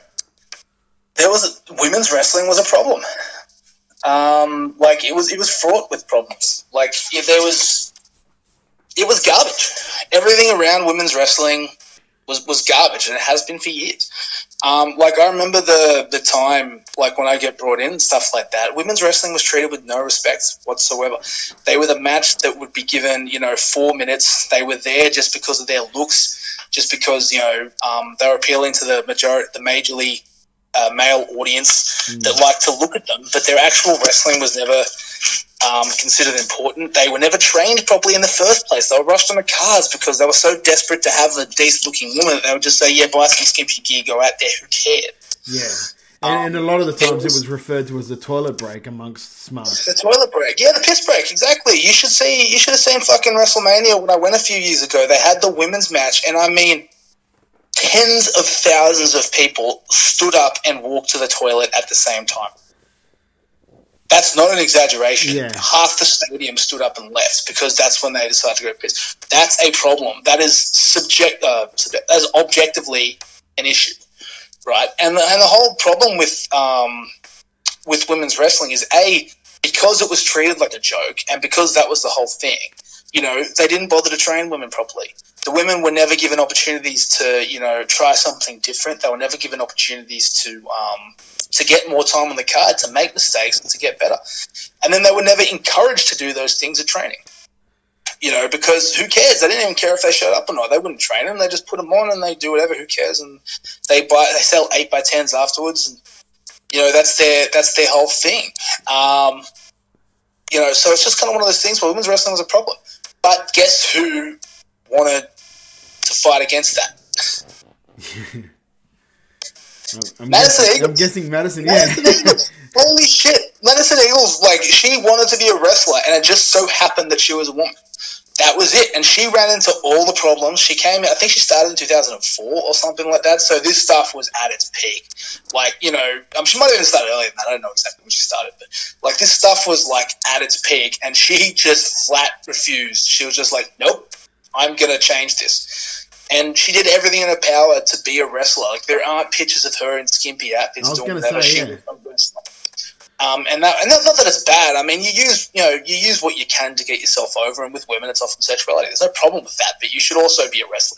women's wrestling was a problem. Like, it was fraught with problems. Like, it was garbage. Everything around women's wrestling was garbage, and it has been for years. Like, I remember the time, like, when I get brought in, stuff like that, women's wrestling was treated with no respect whatsoever. They were the match that would be given, 4 minutes. They were there just because of their looks, just because, they were appealing to the majorly male audience that liked to look at them, but their actual wrestling was never considered important. They were never trained properly in the first place. They were rushed on the cards because they were so desperate to have a decent-looking woman that they would just say, yeah, buy some skimpy gear, go out there, who cared? Yeah. And a lot of the times it was referred to as the toilet break amongst smarts. The toilet break. Yeah, the piss break, exactly. You should have seen fucking WrestleMania when I went a few years ago. They had the women's match, and I mean, tens of thousands of people stood up and walked to the toilet at the same time. That's not an exaggeration. Yeah. Half the stadium stood up and left because that's when they decided to go piss. That's a problem. That is that's objectively an issue, right? And the whole problem with women's wrestling is because it was treated like a joke, and because that was the whole thing. They didn't bother to train women properly. The women were never given opportunities to, try something different. They were never given opportunities to get more time on the card, to make mistakes, and to get better. And then they were never encouraged to do those things at training. Because who cares? They didn't even care if they showed up or not. They wouldn't train them. They just put them on and they do whatever. Who cares? And they sell 8x10s afterwards. And, that's their whole thing. So it's just kind of one of those things where women's wrestling was a problem. But guess who wanted to fight against that? I'm Madison guessing Madison, yeah. Eagles. Holy shit. Madison Eagles, she wanted to be a wrestler, and it just so happened that she was a woman. That was it. And she ran into all the problems. She came, I think she started in 2004 or something like that. So this stuff was at its peak. She might have even started earlier than that. I don't know exactly when she started. But, this stuff was, at its peak. And she just flat refused. She was just like, nope, I'm going to change this. And she did everything in her power to be a wrestler. There aren't pictures of her in skimpy outfits doing whatever. She was a wrestler. And not that it's bad. I mean, you use what you can to get yourself over, and with women, it's often sexuality. There's no problem with that, but you should also be a wrestler.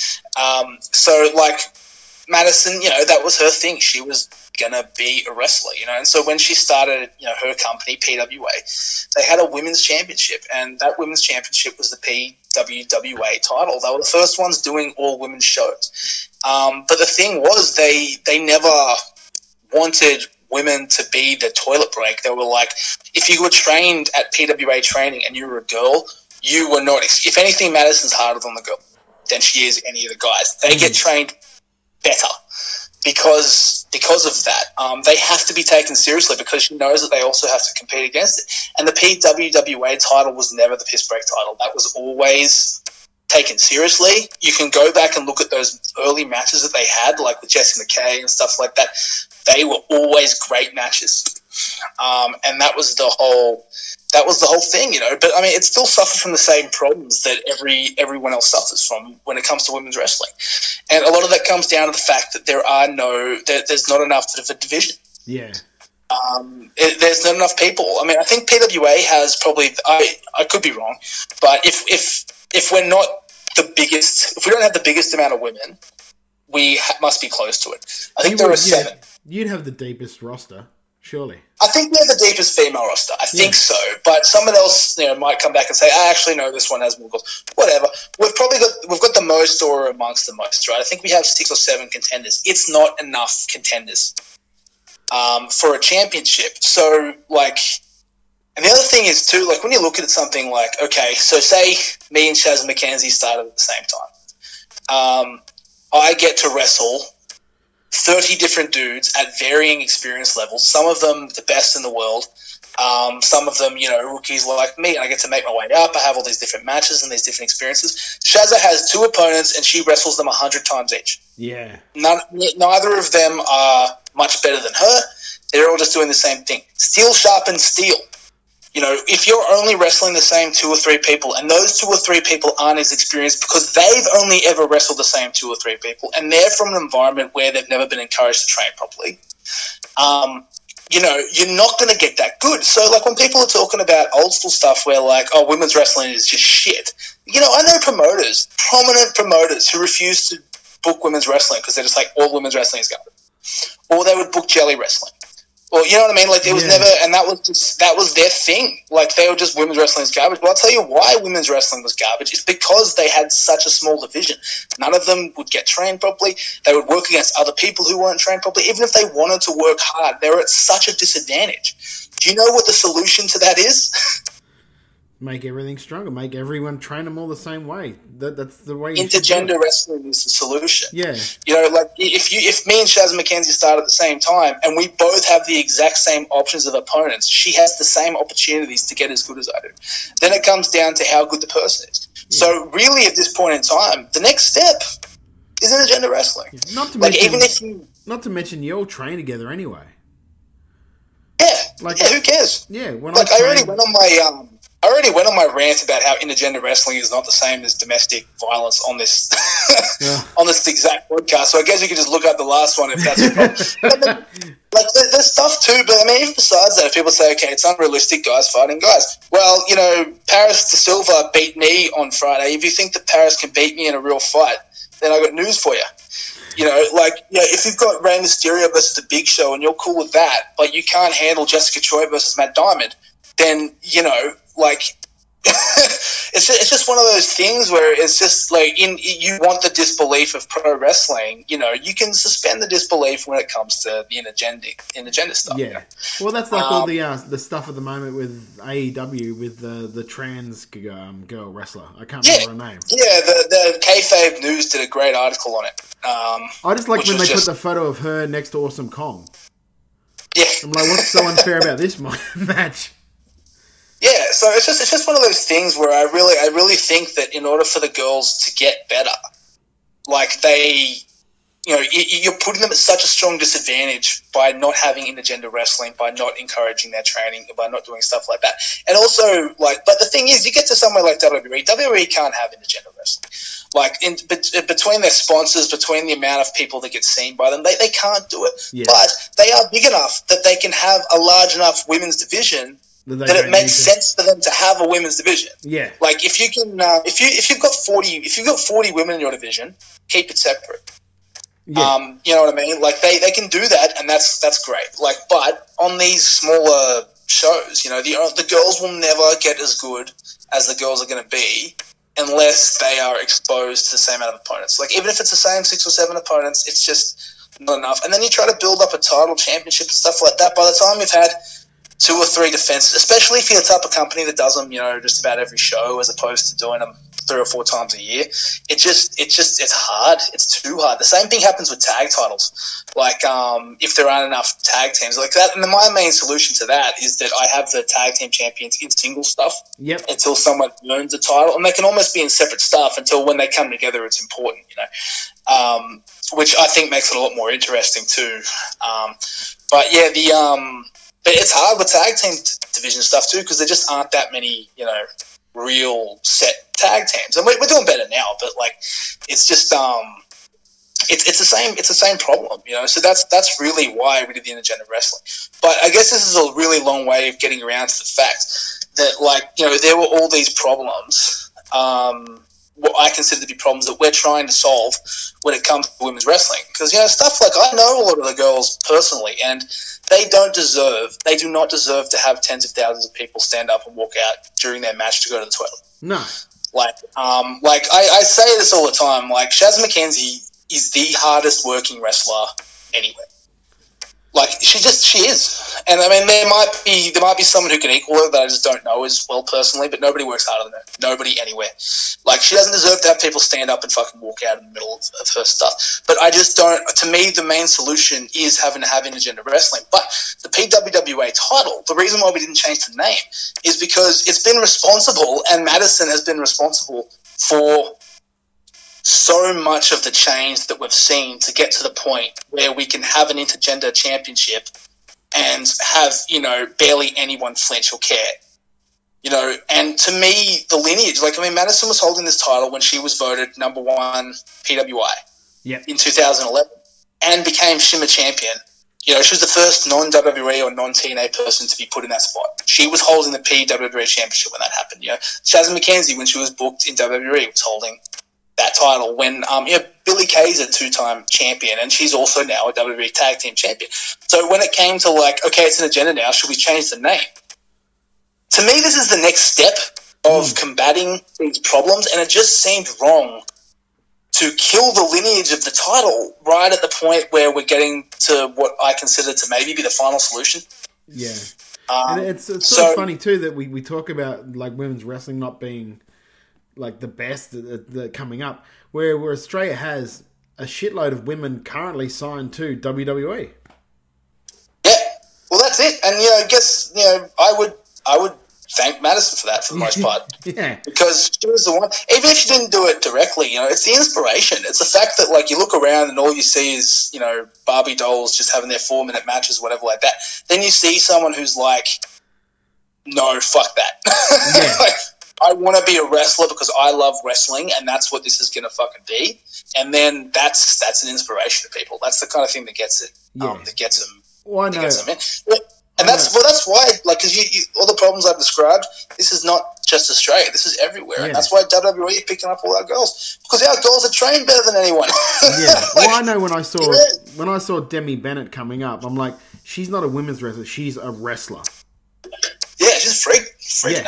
Madison, that was her thing. She was gonna be a wrestler, And so when she started, her company PWA, they had a women's championship, and that women's championship was the PWWA title. They were the first ones doing all women's shows. But the thing was, they never wanted women to be the toilet break. They were like, if you were trained at PWA training and you were a girl, you were not. If anything, Madison's harder than the girl than she is any of the guys. They get trained better because of that. They have to be taken seriously because she knows that they also have to compete against it. And the PWWA title was never the piss break title. That was always taken seriously. You can go back and look at those early matches that they had, like with Jessie McKay and stuff like that. They were always great matches. And that was the that was the whole thing, you know. But I mean, it still suffered from the same problems that everyone else suffers from when it comes to women's wrestling, and a lot of that comes down to the fact that there's not enough of a division. Yeah. There's not enough people. I mean, I think PWA has probably. I could be wrong, but if we're not the biggest, if we don't have the biggest amount of women, we must be close to it. I think there are 7. You'd have the deepest roster, surely. I think we have the deepest female roster. I think so, but someone else, might come back and say, "I actually know this one has more goals." Whatever. We've got the most, or amongst the most, right? I think we have 6 or 7 contenders. It's not enough contenders for a championship. So, and the other thing is too, when you look at something like, okay, so say me and Shaz McKenzie started at the same time. I get to wrestle 30 different dudes at varying experience levels, some of them the best in the world, some of them, rookies like me, and I get to make my way up. I have all these different matches and these different experiences. Shazza has 2 opponents, and she wrestles them 100 times each. Yeah. Neither of them are much better than her. They're all just doing the same thing. Steel sharpens steel. If you're only wrestling the same 2 or 3 people, and those 2 or 3 people aren't as experienced because they've only ever wrestled the same 2 or 3 people, and they're from an environment where they've never been encouraged to train properly, you're not going to get that good. So, when people are talking about old school stuff where, women's wrestling is just shit, I know prominent promoters who refuse to book women's wrestling because they're just like, all women's wrestling is garbage. Or they would book jelly wrestling. Well, you know what I mean? It was never, and that was their thing. They were just, women's wrestling is garbage. But I'll tell you why women's wrestling was garbage. It's because they had such a small division. None of them would get trained properly. They would work against other people who weren't trained properly. Even if they wanted to work hard, they were at such a disadvantage. Do you know what the solution to that is? Make everything stronger. Make everyone train them all the same way. That's the way. Intergender wrestling is the solution. Yeah. If me and Shaz McKenzie start at the same time and we both have the exact same options of opponents, she has the same opportunities to get as good as I do. Then it comes down to how good the person is. Yeah. So really, at this point in time, the next step is intergender wrestling. Not to mention you all train together anyway. Yeah. Who cares? Yeah. I already went on my rant about how intergender wrestling is not the same as domestic violence on this on this exact podcast. So I guess you could just look up the last one if that's a problem. There's stuff too, but even besides that, if people say, okay, it's unrealistic, guys fighting guys. Well, Paris De Silva beat me on Friday. If you think that Paris can beat me in a real fight, then I got news for you. If you've got Rey Mysterio versus The Big Show and you're cool with that, but you can't handle Jessica Choi versus Matt Diamond, then, it's just one of those things where it's just you want the disbelief of pro wrestling. You can suspend the disbelief when it comes to the intergender stuff. Yeah. Well, that's all the stuff at the moment with AEW with the trans girl wrestler. I can't remember her name. Yeah, the Kayfabe News did a great article on it. I just like when they put the photo of her next to Awesome Kong. Yeah. I'm like, what's so unfair about this match? Yeah, so it's just one of those things where I really think that in order for the girls to get better, you're putting them at such a strong disadvantage by not having intergender wrestling, by not encouraging their training, by not doing stuff like that. And also, but the thing is, you get to somewhere like WWE. WWE can't have intergender wrestling. Between their sponsors, between the amount of people that get seen by them, they can't do it. Yeah. But they are big enough that they can have a large enough women's division that it makes sense for them to have a women's division. Yeah. If you can, if you've got 40 women in your division, keep it separate. Yeah. You know what I mean? They can do that, and that's great. But on these smaller shows, the girls will never get as good as the girls are going to be unless they are exposed to the same amount of opponents. Even if it's the same 6 or 7 opponents, it's just not enough. And then you try to build up a title, championship, and stuff like that. By the time you've had 2 or 3 defenses, especially if you're the type of company that does them, just about every show, as opposed to doing them 3 or 4 times a year. It's hard. It's too hard. The same thing happens with tag titles. If there aren't enough tag teams like that, and my main solution to that is that I have the tag team champions in single stuff. Yep. Until someone earns a title, and they can almost be in separate stuff until when they come together, it's important. Which I think makes it a lot more interesting too. But yeah, But it's hard with tag team division stuff too, because there just aren't that many, real set tag teams. And we're doing better now, but like, it's just it's the same problem, So that's really why we did the intergender wrestling. But I guess this is a really long way of getting around to the fact that, there were all these problems. What I consider to be problems that we're trying to solve when it comes to women's wrestling. Because, stuff like, I know a lot of the girls personally, and they do not deserve to have tens of thousands of people stand up and walk out during their match to go to the toilet. No. I say this all the time, Shaz McKenzie is the hardest working wrestler anywhere. She is. And I mean, there might be someone who can equal her that I just don't know as well personally, but nobody works harder than her. Nobody anywhere. She doesn't deserve to have people stand up and fucking walk out in the middle of her stuff. But I just don't, to me, the main solution is having to have intergender wrestling. But the PWWA title, the reason why we didn't change the name is because it's been responsible, and Madison has been responsible for so much of the change that we've seen to get to the point where we can have an intergender championship and have, barely anyone flinch or care. And to me, the lineage, Madison was holding this title when she was voted number 1 PWI in 2011 and became Shimmer champion. She was the first non-WWE or non-TNA person to be put in that spot. She was holding the PWA championship when that happened. Shaz McKenzie, when she was booked in WWE, was holding that title when Billie Kay's a 2-time champion, and she's also now a WWE Tag Team champion. So when it came to okay, it's an agenda now, should we change the name? To me, this is the next step of combating these problems, and it just seemed wrong to kill the lineage of the title right at the point where we're getting to what I consider to maybe be the final solution. Yeah. And it's sort of funny too that we talk about women's wrestling not being the best that coming up, where Australia has a shitload of women currently signed to WWE. Yeah, well, that's it. And I guess I would thank Madison for that for the most part. Yeah, because she was the one. Even if she didn't do it directly, it's the inspiration. It's the fact that you look around and all you see is Barbie dolls just having their 4-minute matches, whatever like that. Then you see someone who's no, fuck that. Yeah. I want to be a wrestler because I love wrestling, and that's what this is going to fucking be. And then that's an inspiration to people. That's the kind of thing that gets it. That gets them. Well, I know. Gets them in. And that's why, because you all the problems I've described, this is not just Australia. This is everywhere, and that's why WWE is picking up all our girls, because our girls are trained better than anyone. Yeah. Well, I know when I saw Demi Bennett coming up, I'm like, she's not a women's wrestler. She's a wrestler. Yeah, she's freak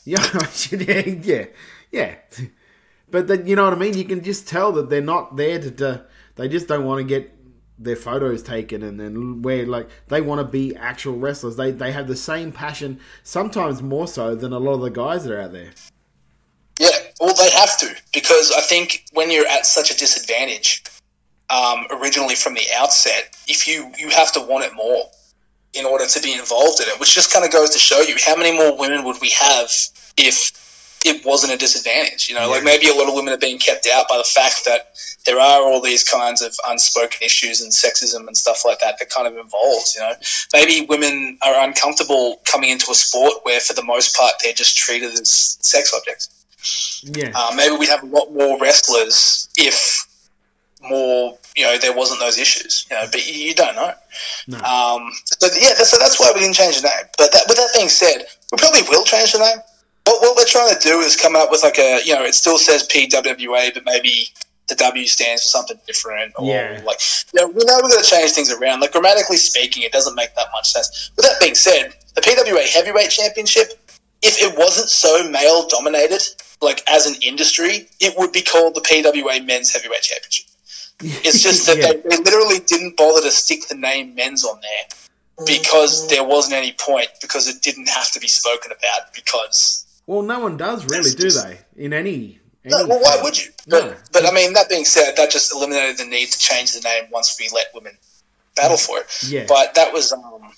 nature. Yeah. But then, you know what I mean? You can just tell that they're not there they just don't want to get their photos taken and then they want to be actual wrestlers. They have the same passion, sometimes more so than a lot of the guys that are out there. Yeah, well, they have to, because I think when you're at such a disadvantage, originally from the outset, if you have to want it more in order to be involved in it, which just kind of goes to show you how many more women would we have if it wasn't a disadvantage. Maybe a lot of women are being kept out by the fact that there are all these kinds of unspoken issues and sexism and stuff like that kind of involves, Maybe women are uncomfortable coming into a sport where, for the most part, they're just treated as sex objects. Yeah. Maybe we'd have a lot more wrestlers if more, there wasn't those issues, but you don't know. No. So that's why we didn't change the name. But with that being said, we probably will change the name. What we're trying to do is come up with it still says PWA, but maybe the W stands for something different. Or we know we're going to change things around. Grammatically speaking, it doesn't make that much sense. With that being said, the PWA Heavyweight Championship, if it wasn't so male dominated, as an industry, it would be called the PWA Men's Heavyweight Championship. It's just that they literally didn't bother to stick the name men's on there because there wasn't any point, because it didn't have to be spoken about, because... Well, no one does really, do they? In any no, well, why would you? But I mean, that being said, that just eliminated the need to change the name once we let women battle for it. Yeah. But that was...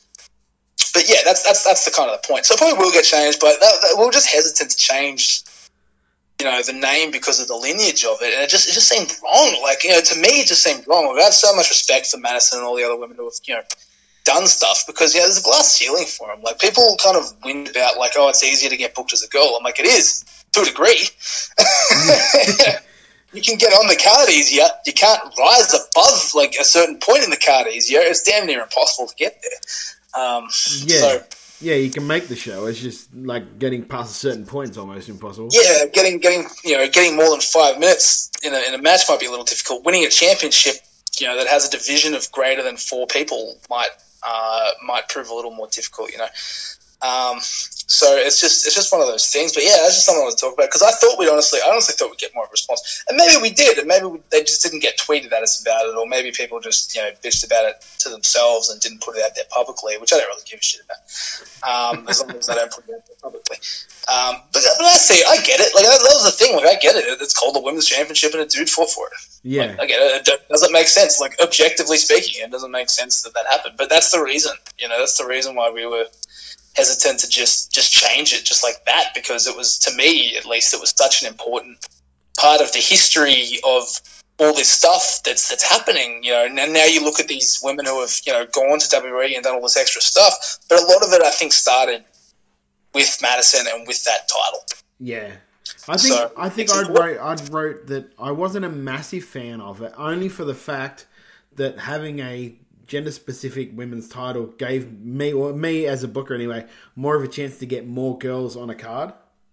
But yeah, that's the kind of the point. So it probably will get changed, but we're just hesitant to change... the name because of the lineage of it, and it just seemed wrong. To me, it just seemed wrong. I have so much respect for Madison and all the other women who have, done stuff because, there's a glass ceiling for them. Like, people kind of whinge about, like, oh, it's easier to get booked as a girl. I'm like, it is, to a degree. You can get on the card easier. You can't rise above, like, a certain point in the card easier. It's damn near impossible to get there. You can make the show. It's just, like, getting past a certain point is almost impossible. Yeah, getting more than 5 minutes in a match might be a little difficult. Winning a championship, that has a division of greater than 4 people might prove a little more difficult. So it's just one of those things. But yeah, that's just something I want to talk about because I honestly thought we'd get more of a response, and maybe we did, and maybe they just didn't get tweeted at us about it, or maybe people just bitched about it to themselves and didn't put it out there publicly, which I don't really give a shit about, as long as they don't put it out there publicly. But I see, I get it. Like that was the thing. Like I get it. It's called the Women's Championship, and a dude fought for it. Yeah, like, I get it. It doesn't make sense. Like objectively speaking, it doesn't make sense that happened. But that's the reason. That's the reason why we were hesitant to just change it just like that, because it was, to me at least, it was such an important part of the history of all this stuff that's happening, and now you look at these women who have, gone to WWE and done all this extra stuff, but a lot of it I think started with Madison and with that title. Yeah. I think I'd wrote that I wasn't a massive fan of it, only for the fact that having a gender-specific women's title gave me as a booker anyway, more of a chance to get more girls on a card.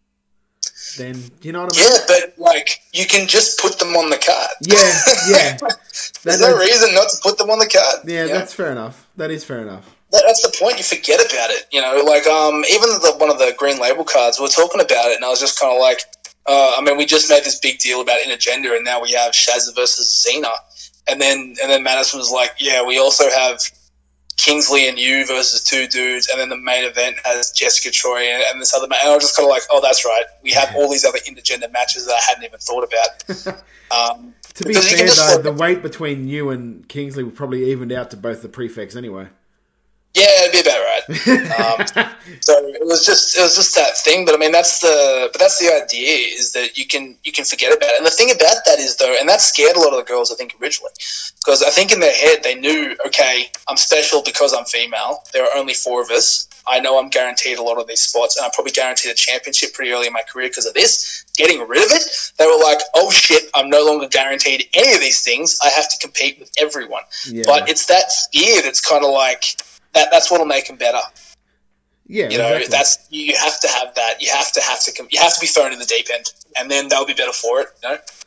Then, you know what I mean? Yeah, but, like, you can just put them on the card. Yeah. There's no reason not to put them on the card. Yeah, that's fair enough. That is fair enough. That's the point. You forget about it, Like, even one of the Green Label cards, we were talking about it, and I was just kind of like, we just made this big deal about intergender, and now we have Shazza versus Xena. And then Madison was like, yeah, we also have Kingsley and you versus 2 dudes, and then the main event has Jessica Troy and this other man. And I was just kind of like, oh, that's right. We have all these other intergender matches that I hadn't even thought about. To be fair, though, the weight between you and Kingsley would probably evened out to both the prefects anyway. Yeah, it'd be about right. So it was just that thing. But I mean, that's the idea, is that you can forget about it. And the thing about that is, though, and that scared a lot of the girls, I think, originally, because I think in their head they knew, okay, I'm special because I'm female. There are only 4 of us. I know I'm guaranteed a lot of these spots, and I'm probably guaranteed a championship pretty early in my career because of this. Getting rid of it, they were like, oh shit, I'm no longer guaranteed any of these things. I have to compete with everyone. Yeah. But it's that fear that's kind of like, that's what'll make them better. Yeah, exactly. You have to have that. You have to be thrown in the deep end, and then they'll be better for it.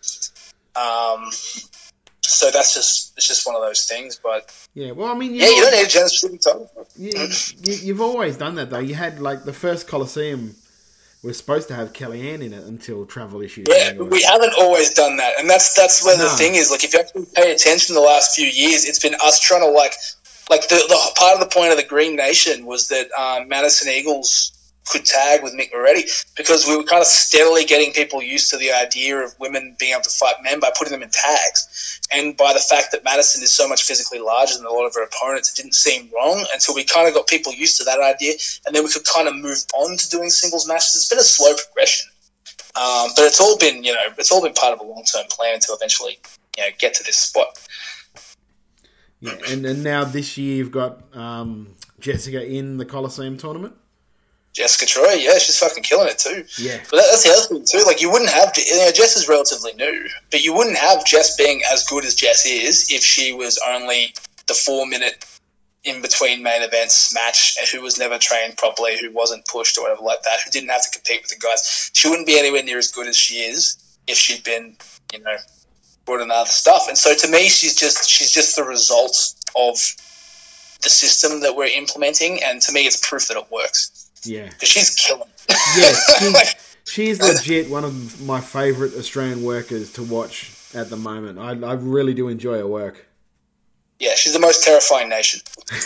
So it's just one of those things. But yeah, well, I mean, you don't need a gender-specific title. You've always done that, though. You had like the first Coliseum was supposed to have Kellyanne in it until travel issues. Yeah, but we haven't always done that, and that's where the thing is. Like, if you actually pay attention the last few years, it's been us trying to like the part of the point of the Green Nation was that Madison Eagles could tag with Mick Moretti, because we were kind of steadily getting people used to the idea of women being able to fight men by putting them in tags. And by the fact that Madison is so much physically larger than a lot of her opponents, it didn't seem wrong until we kind of got people used to that idea, and then we could kind of move on to doing singles matches. It's been a slow progression. But it's all been part of a long-term plan to eventually, get to this spot. Yeah, and now this year you've got Jessica in the Coliseum tournament. Jessica Troy, yeah, she's fucking killing it too. Yeah, but that's the other thing too. Like, you wouldn't have Jess is relatively new, but you wouldn't have Jess being as good as Jess is if she was only the 4-minute in between main events match, who was never trained properly, who wasn't pushed or whatever like that, who didn't have to compete with the guys. She wouldn't be anywhere near as good as she is if she'd been, brought in other stuff. And so to me, she's just the result of the system that we're implementing, and to me, it's proof that it works. Yeah, because she's killing. Yeah, she's legit one of my favourite Australian workers to watch at the moment. I really do enjoy her work. Yeah, she's the most terrifying nation.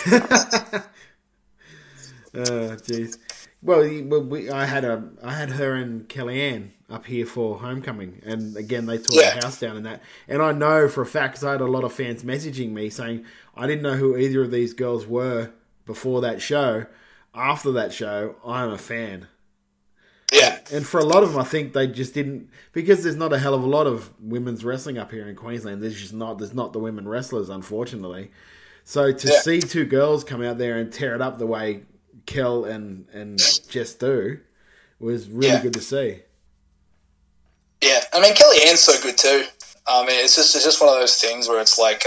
Jeez. Well, I had her and Kellyanne up here for Homecoming, and again they tore the house down in that. And I know for a fact, because I had a lot of fans messaging me saying I didn't know who either of these girls were before that show. After that show, I'm a fan. Yeah. And for a lot of them, I think they just didn't, because there's not a hell of a lot of women's wrestling up here in Queensland. There's not the women wrestlers, unfortunately. So to see two girls come out there and tear it up the way Kel and Jess do was really good to see. Yeah, I mean, Kelly Ann's so good too. I mean, it's just one of those things where it's like,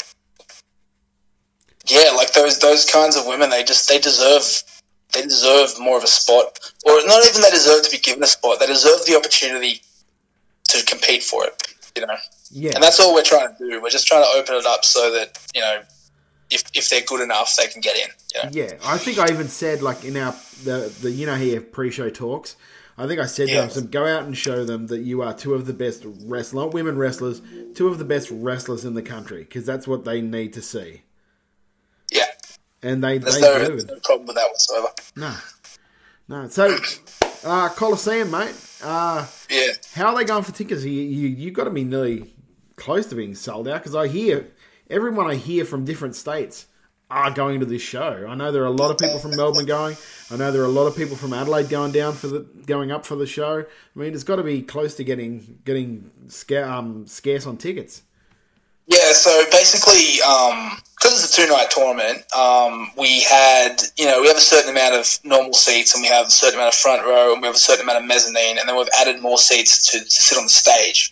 like those kinds of women, they deserve more of a spot, or not even they deserve to be given a spot. They deserve the opportunity to compete for it, you know. Yeah, and that's all we're trying to do. We're just trying to open it up so that, you know, if they're good enough, they can get in. You know? Yeah, I think I even said, like, in our the you know, here pre-show talks, I think I said to them, go out and show them that you are two of the best women wrestlers, two of the best wrestlers in the country, because that's what they need to see. Yeah. And there's do. no problem with that whatsoever. No. So, Coliseum, mate. How are they going for tickets? You've got to be nearly close to being sold out, because everyone I hear from different states are going to this show. I know there are a lot of people from Melbourne going. I know there are a lot of people from Adelaide going up for the show. I mean, it's got to be close to getting scarce on tickets. Yeah, so basically, because it's a 2-night tournament, we have a certain amount of normal seats, and we have a certain amount of front row, and we have a certain amount of mezzanine, and then we've added more seats to sit on the stage.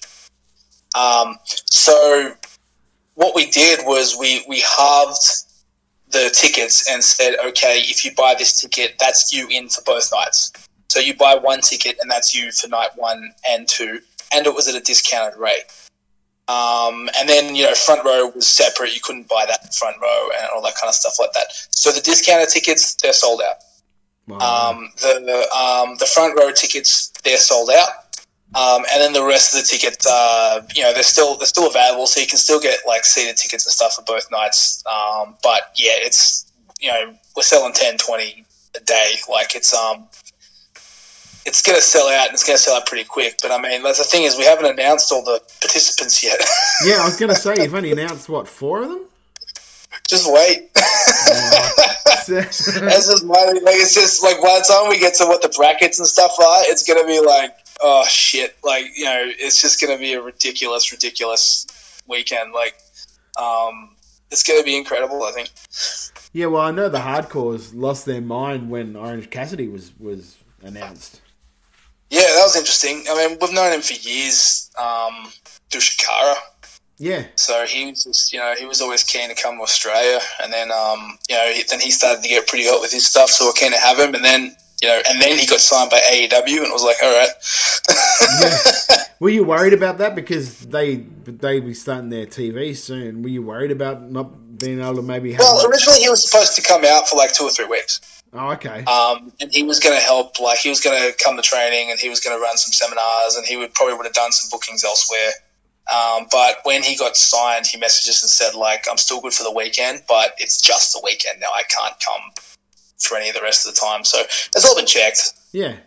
So what we did was we halved the tickets and said, okay, if you buy this ticket, that's you in for both nights. So you buy one ticket, and that's you for night 1 and 2, and it was at a discounted rate. And then, front row was separate. You couldn't buy that front row and all that kind of stuff like that. So the discounted tickets, they're sold out. Wow. The front row tickets, they're sold out. And then the rest of the tickets, they're still available. So you can still get like seated tickets and stuff for both nights. But yeah, it's, we're selling 10, 20 a day. Like it's going to sell out, and it's going to sell out pretty quick. But, I mean, the thing is, we haven't announced all the participants yet. Yeah, I was going to say, you've only announced, 4 of them? Just wait. That's just it's just, like, by the time we get to what the brackets and stuff are, it's going to be like, oh, shit. Like, it's just going to be a ridiculous weekend. Like, it's going to be incredible, I think. Yeah, well, I know the hardcores lost their mind when Orange Cassidy was announced. Yeah, that was interesting. I mean, we've known him for years through Shikara. Yeah. So he was just, he was always keen to come to Australia, and then, then he started to get pretty hot with his stuff, so we're keen to have him, and then, and then he got signed by AEW, and it was like, all right. Yeah. Were you worried about that? Because they be starting their TV soon. Were you worried about not being able to maybe have... Well, originally he was supposed to come out for like 2 or 3 weeks. Oh, okay. And he was going to help, like he was going to come to training, and he was going to run some seminars, and he would have done some bookings elsewhere. But when he got signed, he messaged us and said, like, I'm still good for the weekend, but it's just the weekend now. I can't come for any of the rest of the time. So it's all been checked. Yeah.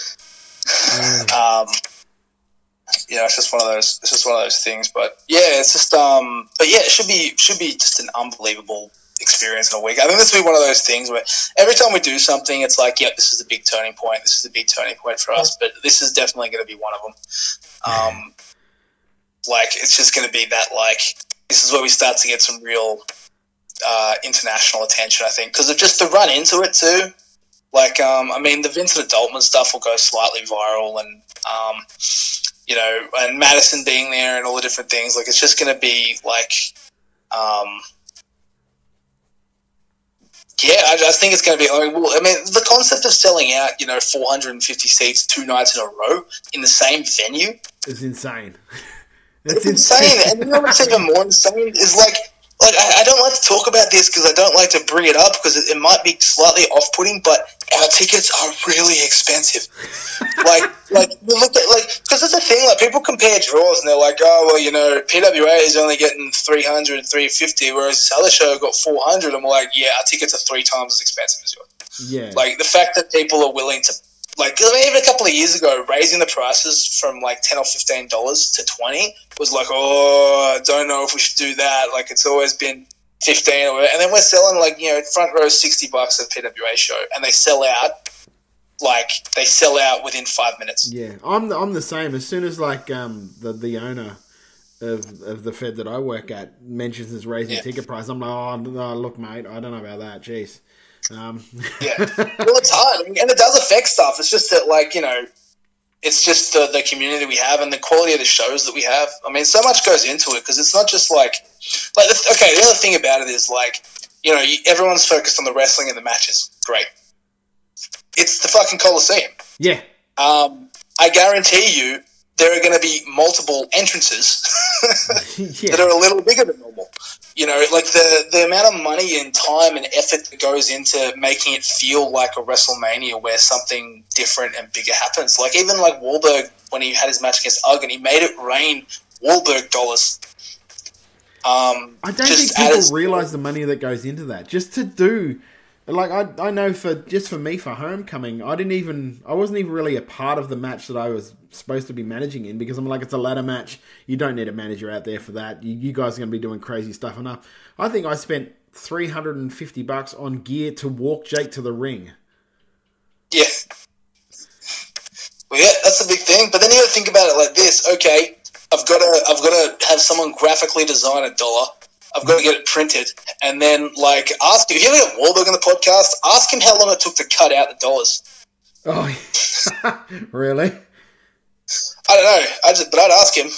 It's just one of those things. But yeah, it's just but yeah, it should be just an unbelievable experience in a week. I think this will be one of those things where every time we do something, it's like, yep, this is a big turning point. This is a big turning point for us, but this is definitely going to be one of them. Like, it's just going to be that, like, this is where we start to get some real international attention, I think, because of just the run into it too. Like, I mean, the Vincent Adultman stuff will go slightly viral, and and Madison being there and all the different things. Like, it's just going to be like, yeah, I think it's going to be. I mean, the concept of selling out, 450 seats 2 nights in a row in the same venue is insane. It's insane. And you know what's even more insane is like I don't like to talk about this because I don't like to bring it up because it might be slightly off-putting, but our tickets are really expensive. like you look at because it's a thing. Like, people compare draws and they're like, oh well, PWA is only getting 300, 350, whereas this other show got 400. And we're like, yeah, our tickets are 3 times as expensive as yours. Yeah. Like, the fact that people are willing to. Like, even a couple of years ago, raising the prices from like $10 or $15 to $20 was like, oh, I don't know if we should do that. Like, it's always been $15 or whatever. And then we're selling like, front row $60 at PWA show, and they sell out. Like, they sell out within 5 minutes. Yeah, I'm the same. As soon as like the owner of the Fed that I work at mentions this raising ticket price. I'm like, oh no, look, mate, I don't know about that. Jeez. Yeah, well, it's hard, and it does affect stuff. It's just that, like, you know, it's just the community we have and the quality of the shows that we have. I mean, so much goes into it because it's not just like the other thing about it is, like, you know, everyone's focused on the wrestling and the matches. Great. It's the fucking Coliseum. Yeah. I guarantee you there are going to be multiple entrances that are a little bigger than normal. You know, like the amount of money and time and effort that goes into making it feel like a WrestleMania where something different and bigger happens. Like, even like Wahlberg, when he had his match against Hogan, he made it rain Wahlberg dollars. I don't think people realise the money that goes into that. Just to do... Like, I know for me, for Homecoming, I wasn't even really a part of the match that I was supposed to be managing in, because I'm like, it's a ladder match. You don't need a manager out there for that. You guys are going to be doing crazy stuff enough. I think I spent $350 on gear to walk Jake to the ring. Yeah. Well, yeah, that's the big thing. But then you got to think about it like this. Okay, I've got to have someone graphically design a dollar. I've got to get it printed, and then, like, ask him. If you ever get Wahlberg on the podcast, ask him how long it took to cut out the dollars. Oh, really? I don't know. But I'd ask him.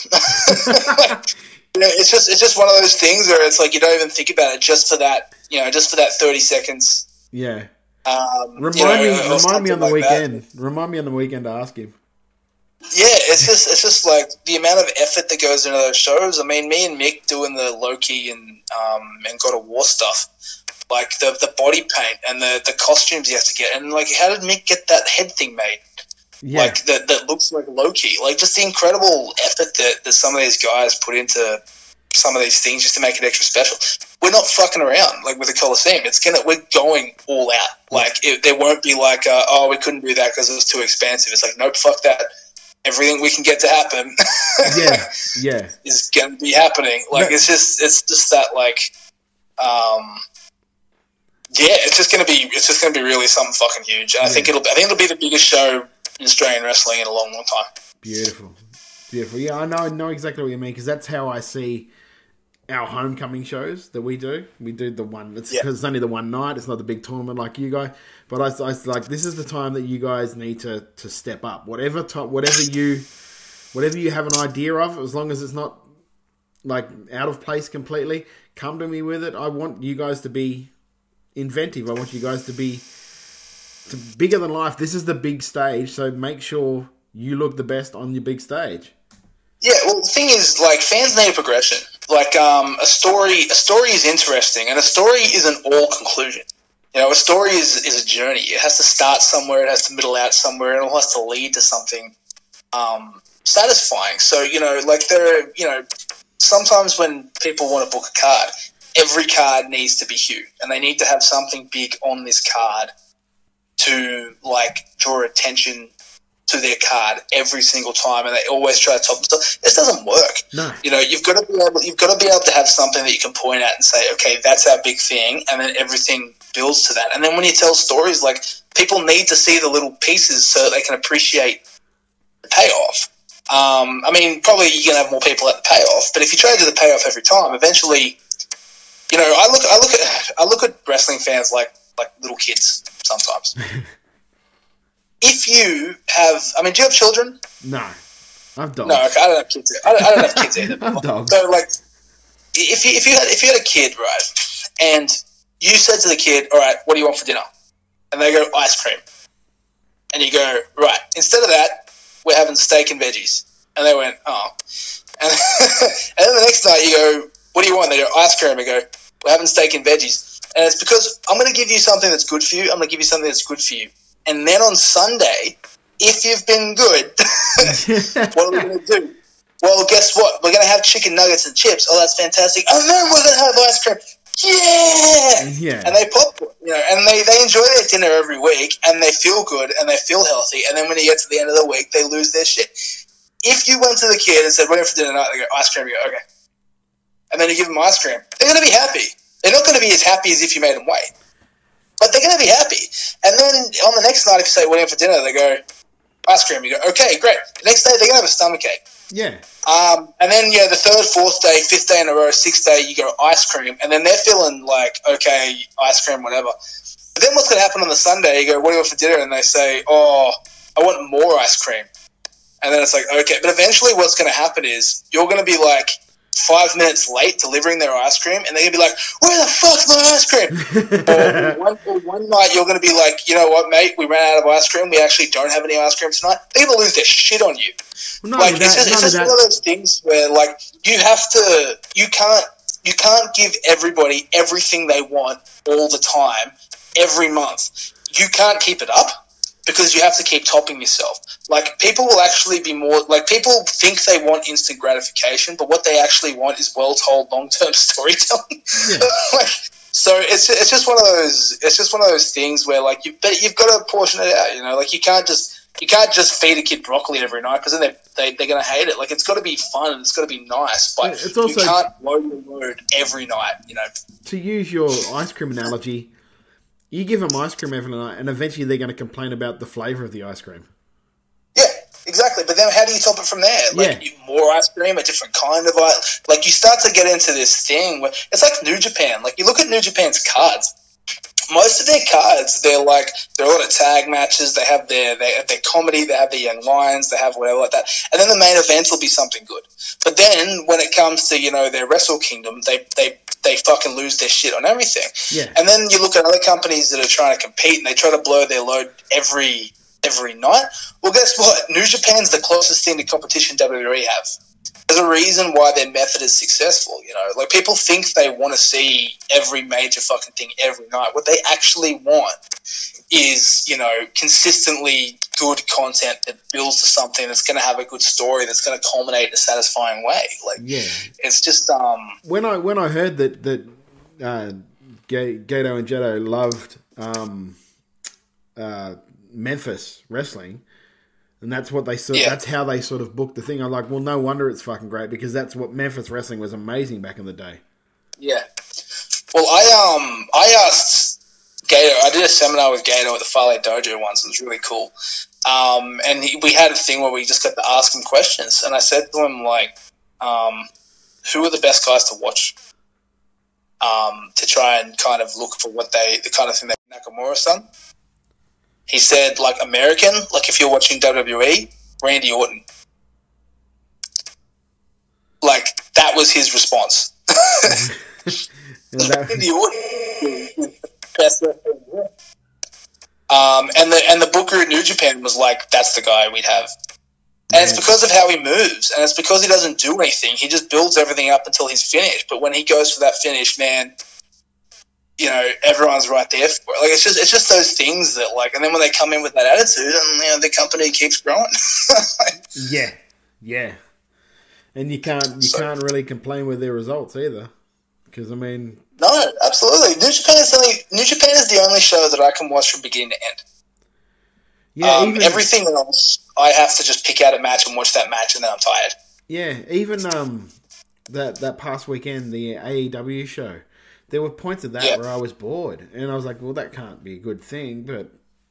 You know, it's just one of those things where it's like you don't even think about it just for that. You know, just for that 30 seconds. Yeah. Remind me on the weekend. Remind me on the weekend to ask him. Yeah, it's just like the amount of effort that goes into those shows. I mean, me and Mick doing the Loki and God of War stuff, like the body paint and the costumes you have to get, and like, how did Mick get that head thing made? Yeah. Like that looks like Loki. Like, just the incredible effort that some of these guys put into some of these things just to make it extra special. We're not fucking around like with the Coliseum. We're going all out. Like, there won't be like we couldn't do that because it was too expensive. It's like, nope, fuck that. Everything we can get to happen, is going to be happening. Like, it's just that, like, it's just going to be really something fucking huge. And I think it'll be the biggest show in Australian wrestling in a long, long time. Beautiful. Yeah, I know exactly what you mean, because that's how I see our homecoming shows that we do. We do the one. Because it's only the one night. It's not the big tournament like you guys. But I like, this is the time that you guys need to step up. Whatever you have an idea of, as long as it's not like out of place completely, come to me with it. I want you guys to be inventive. I want you guys to be bigger than life. This is the big stage, so make sure you look the best on your big stage. Yeah, well, the thing is, like, fans need a progression. Like, a story is interesting, and a story isn't all conclusion. You know, a story is a journey. It has to start somewhere, it has to middle out somewhere, and it has to lead to something satisfying. So, you know, like, sometimes when people want to book a card, every card needs to be huge, and they need to have something big on this card to, like, draw attention to their card every single time, and they always try to top themselves. This doesn't work. No. You know, you've got to be able to have something that you can point at and say, okay, that's our big thing, and then everything builds to that. And then when you tell stories, like, people need to see the little pieces so that they can appreciate the payoff. I mean, probably you're gonna have more people at the payoff, but if you try to do the payoff every time, eventually, you know, I look at wrestling fans like little kids sometimes. If you have, I mean, do you have children? No, I have dogs. No, okay, I don't have kids. I don't have kids either. I have dogs. So, like, if you had a kid, right, and you said to the kid, "All right, what do you want for dinner?" and they go, "Ice cream," and you go, "Right, instead of that, we're having steak and veggies," and they went, "Oh," and then the next night you go, "What do you want?" They go, "Ice cream." They go, "We're having steak and veggies," and it's because I'm going to give you something that's good for you. I'm going to give you something that's good for you. And then on Sunday, if you've been good, what are we going to do? Well, guess what? We're going to have chicken nuggets and chips. Oh, that's fantastic. And then we're going to have ice cream. Yeah! And they pop, you know, and they enjoy their dinner every week, and they feel good, and they feel healthy. And then when you get to the end of the week, they lose their shit. If you went to the kid and said, "What are you for dinner tonight?" They go, "Ice cream." You go, "Okay." And then you give them ice cream. They're going to be happy. They're not going to be as happy as if you made them wait. But they're going to be happy. And then on the next night, if you say, "What are you for dinner?" they go, "Ice cream." You go, "Okay, great." The next day, they're going to have a stomachache. Yeah. And then, the third, fourth day, fifth day in a row, sixth day, you go ice cream. And then they're feeling like, okay, ice cream, whatever. But then what's going to happen on the Sunday? You go, what do you want for dinner? And they say, oh, I want more ice cream. And then it's like, okay. But eventually what's going to happen is you're going to be like 5 minutes late delivering their ice cream. And they're going to be like, where the fuck's my ice cream? or one night you're going to be like, you know what, mate? We ran out of ice cream. We actually don't have any ice cream tonight. They're going to lose their shit on you. Well, it's just one of those things where, like, you can't give everybody everything they want all the time, every month. You can't keep it up because you have to keep topping yourself. Like, people will actually be more, like, people think they want instant gratification, but what they actually want is well-told long-term storytelling. Yeah. So it's just one of those things where, like, you've got to portion it out, you know, like, you can't just feed a kid broccoli every night because then they're going to hate it. Like, it's got to be fun and it's got to be nice, but it's also, you can't load every night, you know. To use your ice cream analogy, you give them ice cream every night and eventually they're going to complain about the flavour of the ice cream. Yeah, exactly. But then how do you top it from there? Like, more ice cream, a different kind of ice. Like, you start to get into this thing where it's like New Japan. Like, you look at New Japan's cards. Most of their cards, there are a lot of tag matches. They have their comedy. They have their young lions. They have whatever like that. And then the main event will be something good. But then when it comes to, you know, their Wrestle Kingdom, they fucking lose their shit on everything. Yeah. And then you look at other companies that are trying to compete and they try to blow their load every night. Well, guess what? New Japan's the closest thing to competition WWE have. There's a reason why their method is successful, you know. Like, people think they want to see every major fucking thing every night. What they actually want is, you know, consistently good content that builds to something that's going to have a good story that's going to culminate in a satisfying way. Like, it's just when I heard that Gato and Jetto loved Memphis wrestling. And that's what that's how they sort of booked the thing. I'm like, well, no wonder it's fucking great because that's what Memphis wrestling was amazing back in the day. Yeah. Well, I asked Gato. I did a seminar with Gato at the Fale Dojo once. It was really cool. And we had a thing where we just got to ask him questions. And I said to him, like, who are the best guys to watch? To try and kind of look for the kind of thing that Nakamura's done. He said, like, American, like, if you're watching WWE, Randy Orton. Like, that was his response. Randy Orton. Best wrestler. And the booker in New Japan was like, that's the guy we'd have. And it's because of how he moves, and it's because he doesn't do anything. He just builds everything up until he's finished. But when he goes for that finish, man, you know, everyone's right there for it. Like, it's just those things that, like, and then when they come in with that attitude, and, you know, the company keeps growing. Yeah. And you can't really complain with their results either, because I mean, no, absolutely. New Japan is the only show that I can watch from beginning to end. Yeah, everything else, I have to just pick out a match and watch that match, and then I'm tired. Yeah, even that past weekend, the AEW show. There were points of that where I was bored, and I was like, "Well, that can't be a good thing." But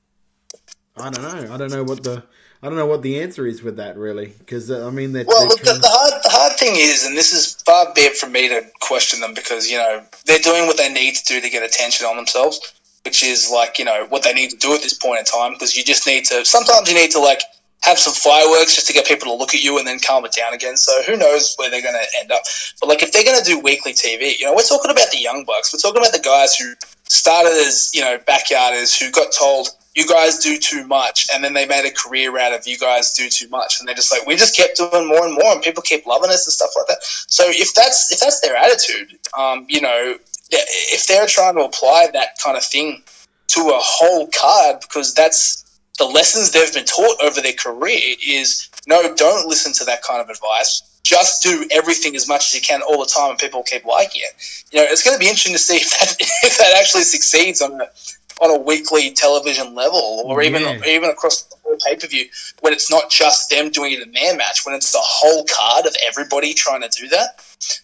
I don't know. I don't know what the answer is with that, really, because I mean, the hard thing is, and this is far be it from me to question them, because, you know, they're doing what they need to do to get attention on themselves, which is, like, you know, what they need to do at this point in time, because you just need to. Sometimes you need to, like, have some fireworks just to get people to look at you and then calm it down again. So who knows where they're going to end up. But, like, if they're going to do weekly TV, you know, we're talking about the Young Bucks. We're talking about the guys who started as, you know, backyarders, who got told, you guys do too much, and then they made a career out of you guys do too much. And they're just like, we just kept doing more and more, and people keep loving us and stuff like that. So if that's their attitude, you know, if they're trying to apply that kind of thing to a whole card, because that's the lessons they've been taught over their career is, no, don't listen to that kind of advice. Just do everything as much as you can all the time, and people keep liking it. You know, it's going to be interesting to see if that actually succeeds on a weekly television level, or even across the whole pay-per-view, when it's not just them doing it in their match, when it's the whole card of everybody trying to do that.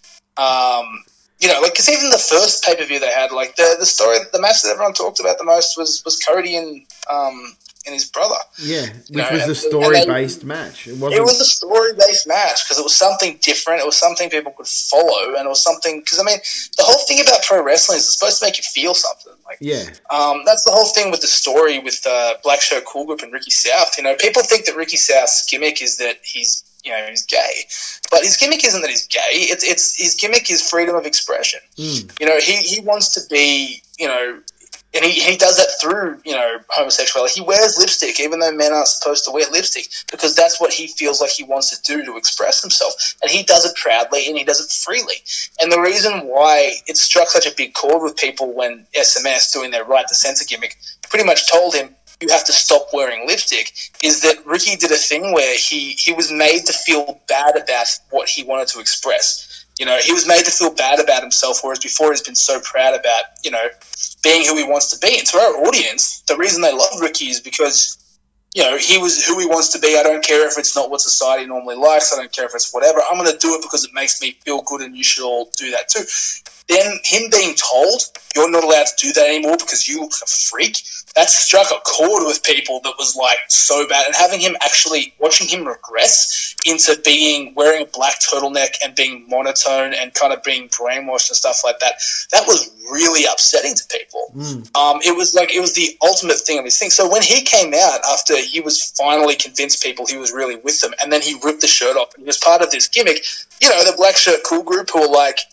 You know, like, because even the first pay-per-view they had, like, the story, the match that everyone talked about the most was Cody and and his brother. Yeah, which was a story-based match. It was a story-based match because it was something different. It was something people could follow, and it was something because I mean, the whole thing about pro wrestling is it's supposed to make you feel something. Like, that's the whole thing with the story with Black Shirt Cool Group and Ricky South. You know, people think that Ricky South's gimmick is that he's gay, but his gimmick isn't that he's gay. It's his gimmick is freedom of expression. You know, he wants to be, you know. And he does that through, you know, homosexuality. He wears lipstick, even though men aren't supposed to wear lipstick, because that's what he feels like he wants to do to express himself. And he does it proudly, and he does it freely. And the reason why it struck such a big chord with people when SMS, doing their Right to Censor gimmick, pretty much told him, you have to stop wearing lipstick, is that Ricky did a thing where he was made to feel bad about what he wanted to express. You know, he was made to feel bad about himself, whereas before he's been so proud about, you know, being who he wants to be. And to our audience, the reason they love Ricky is because, you know, he was who he wants to be. I don't care if it's not what society normally likes. I don't care if it's whatever. I'm going to do it because it makes me feel good, and you should all do that too. Then him being told, you're not allowed to do that anymore because you look a freak, that struck a chord with people that was like so bad. And having him actually, watching him regress into being, wearing a black turtleneck and being monotone and kind of being brainwashed and stuff like that, that was really upsetting to people. It was the ultimate thing of his thing. So when he came out after he was finally convinced people he was really with them, and then he ripped the shirt off and he was part of this gimmick, you know, the Black Shirt Cool Group who were like,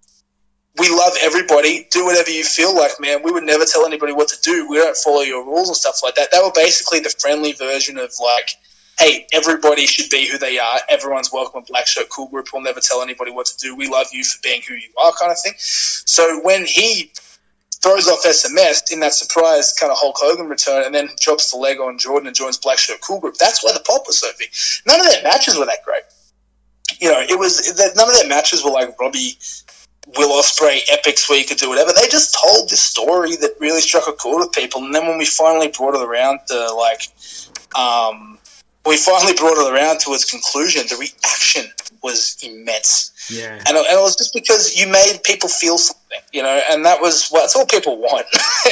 we love everybody. Do whatever you feel like, man. We would never tell anybody what to do. We don't follow your rules and stuff like that. They were basically the friendly version of like, hey, everybody should be who they are. Everyone's welcome at Black Shirt Cool Group. We'll never tell anybody what to do. We love you for being who you are, kind of thing. So when he throws off SMS in that surprise kind of Hulk Hogan return and then drops the leg on Jordan and joins Black Shirt Cool Group, that's why the pop was so big. None of their matches were that great. You know, none of their matches were like Robbie, Will Ospreay epics where you could do whatever. They just told this story that really struck a chord with people. And then when we finally brought it around to its conclusion, the reaction was immense. Yeah. And it was just because you made people feel something, you know, and that's all people want.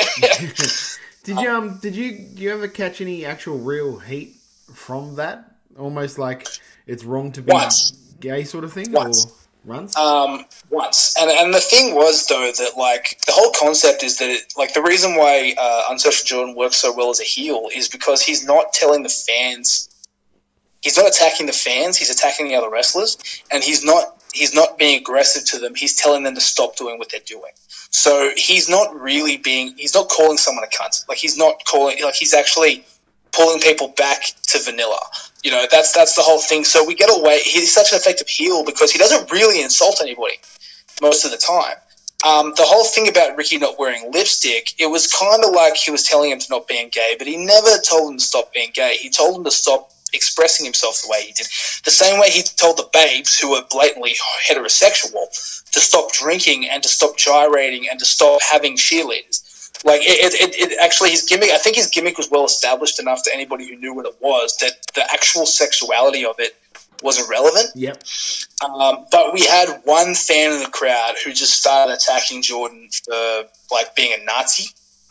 Do you ever catch any actual real heat from that? Almost like it's wrong to be gay sort of thing? Once. Or once? Once. And the thing was, though, that, like, the whole concept is that, the reason why Unsocial Jordan works so well as a heel is because he's not telling the fans, he's not attacking the fans, he's attacking the other wrestlers, and he's not being aggressive to them, he's telling them to stop doing what they're doing. So he's not calling someone a cunt. Like, he's actually pulling people back to vanilla. You know, that's the whole thing. So we get away. He's such an effective heel because he doesn't really insult anybody most of the time. The whole thing about Ricky not wearing lipstick, it was kind of like he was telling him to not being gay, but he never told him to stop being gay. He told him to stop expressing himself the way he did. The same way he told the babes who were blatantly heterosexual to stop drinking and to stop gyrating and to stop having cheerleaders. Like, it actually, his gimmick, I think his gimmick was well established enough to anybody who knew what it was, that the actual sexuality of it was irrelevant. Yep. But we had one fan in the crowd who just started attacking Jordan for, like, being a Nazi.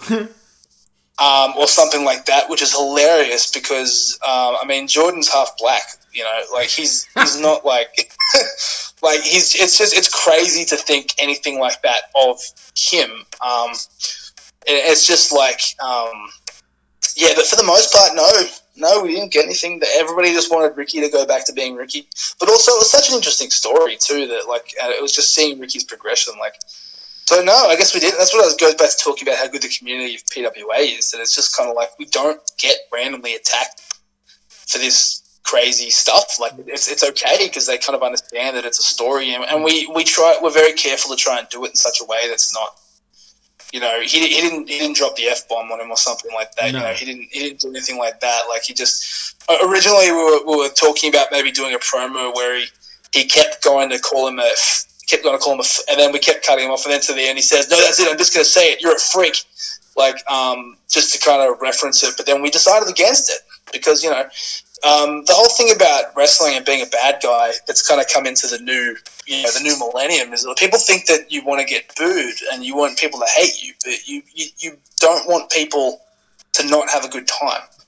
Or something like that, which is hilarious because, Jordan's half black, you know, like, he's not like, like, it's crazy to think anything like that of him. It's just like, but for the most part, no, we didn't get anything. Everybody just wanted Ricky to go back to being Ricky. But also, it was such an interesting story, too, that, like, it was just seeing Ricky's progression. Like, so, no, I guess we didn't. That's what goes back to talking about how good the community of PWA is, that it's just kind of like we don't get randomly attacked for this crazy stuff. Like, it's okay because they kind of understand that it's a story. And we're very careful to try and do it in such a way that's not, you know, he didn't drop the F-bomb on him or something like that. No. You know, he didn't do anything like that. Like, he just originally we were talking about maybe doing a promo where he kept going to call him and then we kept cutting him off, and then to the end he says, "No, that's it. I'm just going to say it. You're a freak." Like, just to kind of reference it. But then we decided against it because, you know, the whole thing about wrestling and being a bad guy that's kind of come into the new millennium is that people think that you want to get booed and you want people to hate you, but you don't want people to not have a good time.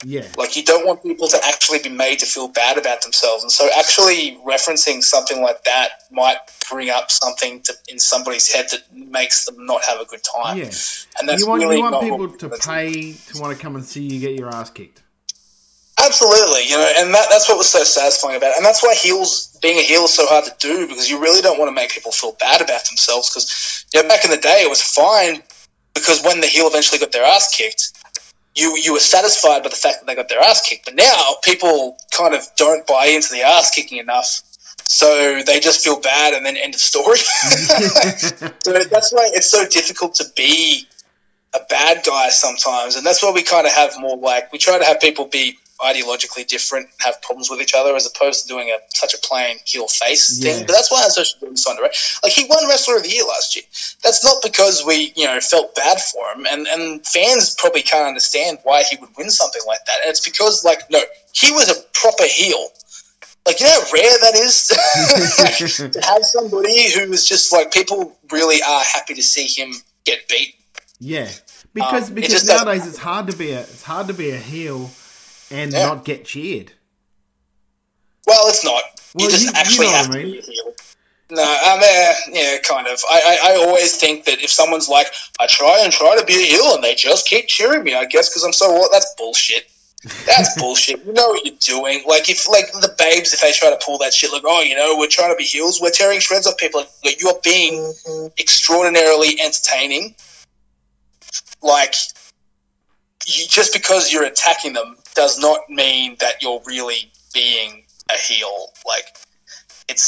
Yeah. Like, you don't want people to actually be made to feel bad about themselves. And so actually referencing something like that might bring up something in somebody's head that makes them not have a good time. Yeah. And that's you want not people to pay to want to come and see you get your ass kicked. Absolutely, and that's what was so satisfying about it. And that's why being a heel is so hard to do, because you really don't want to make people feel bad about themselves, because back in the day it was fine, because when the heel eventually got their ass kicked, you were satisfied by the fact that they got their ass kicked. But now people kind of don't buy into the ass kicking enough, so they just feel bad and then end of story. So that's why it's so difficult to be a bad guy sometimes, and that's why we kind of have more we try to have people be ideologically different and have problems with each other, as opposed to doing such a plain heel face thing. But that's why I'm so on the right. Like, he won Wrestler of the Year last year. That's not because we felt bad for him, and fans probably can't understand why he would win something like that. And it's because he was a proper heel. Like, you know how rare that is to have somebody who is just people really are happy to see him get beat. Yeah, because nowadays it's hard to be a heel and not get cheered. Well, it's not. Well, you just actually have to be a heel. No, yeah, kind of. I always think that if someone's like, I try to be a heel and they just keep cheering me, I guess because I'm so what? That's bullshit. That's bullshit. You know what you're doing. Like, if the babes, if they try to pull that shit, we're trying to be heels, we're tearing shreds off people. Like, you're being extraordinarily entertaining. Like, just because you're attacking them does not mean that you're really being a heel. Like, it's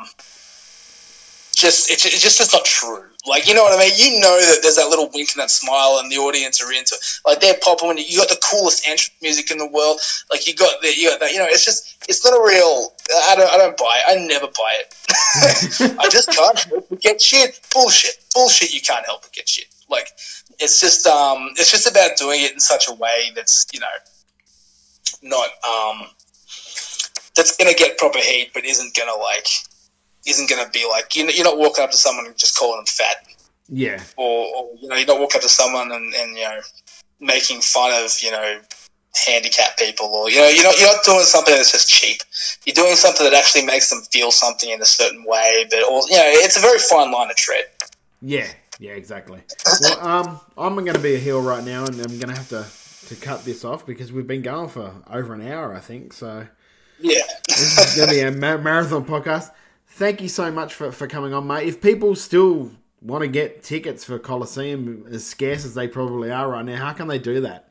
just not true. Like, you know what I mean? You know that there's that little wink and that smile, and the audience are into it. Like, they're popping when you got the coolest entrance music in the world. Like, you got that. It's not a real. I don't buy it. I never buy it. I just can't help but get shit. Bullshit. You can't help but get shit. Like, it's just about doing it in such a way that's not that's gonna get proper heat, but isn't gonna be like, you're not walking up to someone and just calling them fat. Yeah. Or you're not walking up to someone and making fun of handicapped people, or you're not doing something that's just cheap. You're doing something that actually makes them feel something in a certain way, but also, it's a very fine line to tread. Yeah. Yeah, exactly. Well, I'm going to be a heel right now, and I'm going to have to cut this off because we've been going for over an hour, I think. So yeah, this is going to be a marathon podcast. Thank you so much for coming on, mate. If people still want to get tickets for Coliseum, as scarce as they probably are right now, how can they do that?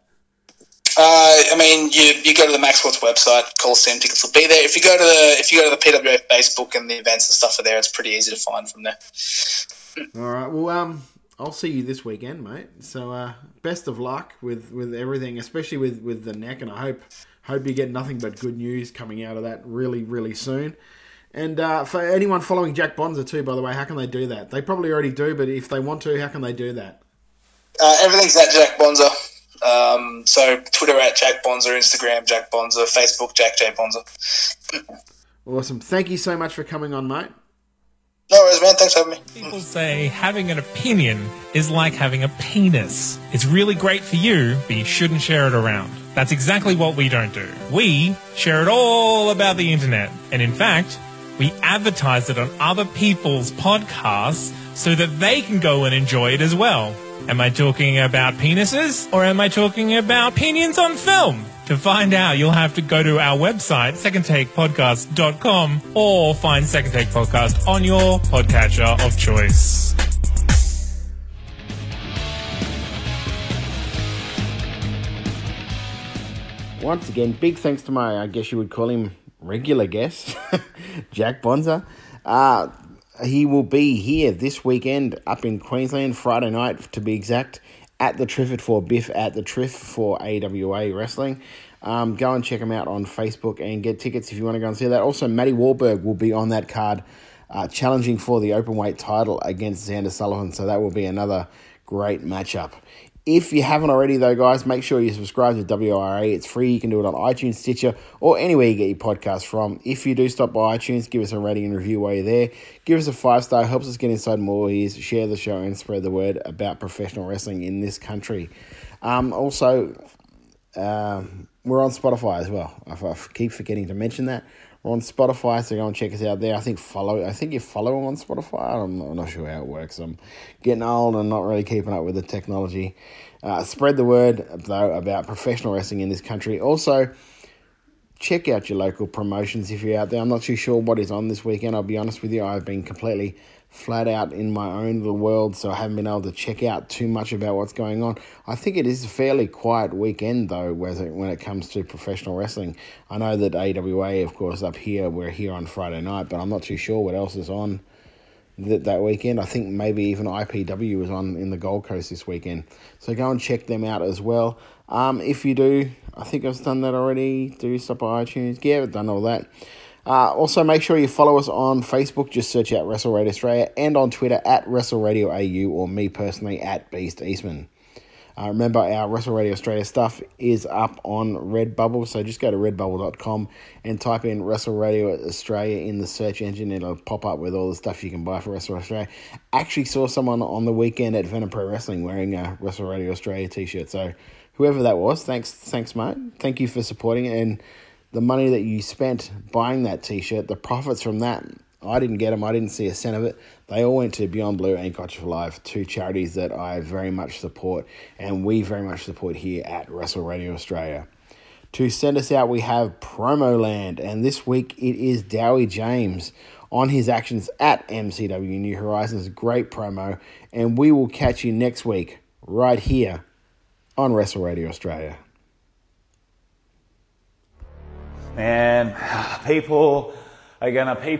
You go to the Max Sports website. Coliseum tickets will be there. If you go to the PWA Facebook and the events and stuff are there, it's pretty easy to find from there. All right. Well, I'll see you this weekend, mate. So best of luck with everything, especially with the neck, and I hope you get nothing but good news coming out of that really, really soon. And for anyone following Jack Bonza too, by the way, how can they do that? They probably already do, but if they want to, how can they do that? Everything's at Jack Bonza. So Twitter at Jack Bonza, Instagram Jack Bonza, Facebook Jack J Bonza. Awesome. Thank you so much for coming on, mate. No worries, man. Thanks for having me. People say having an opinion is like having a penis. It's really great for you, but you shouldn't share it around. That's exactly what we don't do. We share it all about the internet. And in fact, we advertise it on other people's podcasts so that they can go and enjoy it as well. Am I talking about penises, or am I talking about opinions on film? To find out, you'll have to go to our website, secondtakepodcast.com, or find Second Take Podcast on your podcatcher of choice. Once again, big thanks to my, I guess you would call him, regular guest, Jack Bonza. He will be here this weekend up in Queensland, Friday night to be exact, at the Trifford for Biff at the Triff for AWA Wrestling. Go and check him out on Facebook and get tickets if you want to go and see that. Also, Matty Wahlberg will be on that card challenging for the openweight title against Xander Sullivan, so that will be another great matchup. If you haven't already, though, guys, make sure you subscribe to WRA. It's free. You can do it on iTunes, Stitcher, or anywhere you get your podcast from. If you do stop by iTunes, give us a rating and review while you're there. Give us a 5-star. Helps us get inside more ears. Share the show and spread the word about professional wrestling in this country. Also, we're on Spotify as well. I keep forgetting to mention that. We're on Spotify, so go and check us out there. I think you follow on Spotify. I'm not sure how it works. I'm getting old and not really keeping up with the technology. Spread the word, though, about professional wrestling in this country. Also, check out your local promotions if you're out there. I'm not too sure what is on this weekend. I'll be honest with you. I've been completely flat out in my own little world, so I haven't been able to check out too much about what's going on. I think it is a fairly quiet weekend, though, when it comes to professional wrestling. I know that AWA, of course, up here, we're here on Friday night, but I'm not too sure what else is on that weekend. I think maybe even IPW is on in the Gold Coast this weekend. So go and check them out as well. If you do, I think I've done that already. Do stop by iTunes. Yeah, I've done all that. Also, make sure you follow us on Facebook. Just search out Wrestle Radio Australia, and on Twitter at Wrestle Radio AU, or me personally at Beast Eastman. Remember, our Wrestle Radio Australia stuff is up on Redbubble, so just go to redbubble.com and type in Wrestle Radio Australia in the search engine. It'll pop up with all the stuff you can buy for Wrestle Australia. Actually saw someone on the weekend at Venom Pro Wrestling wearing a Wrestle Radio Australia t-shirt, so whoever that was, thanks mate. Thank you for supporting it, and the money that you spent buying that t-shirt, the profits from that, I didn't get them. I didn't see a cent of it. They all went to Beyond Blue and Gotcha for Life, two charities that I very much support, and we very much support here at Wrestle Radio Australia. To send us out, we have Promo Land, and this week it is Dowie James on his actions at MCW New Horizons. Great promo, and we will catch you next week right here on Wrestle Radio Australia. Man, people are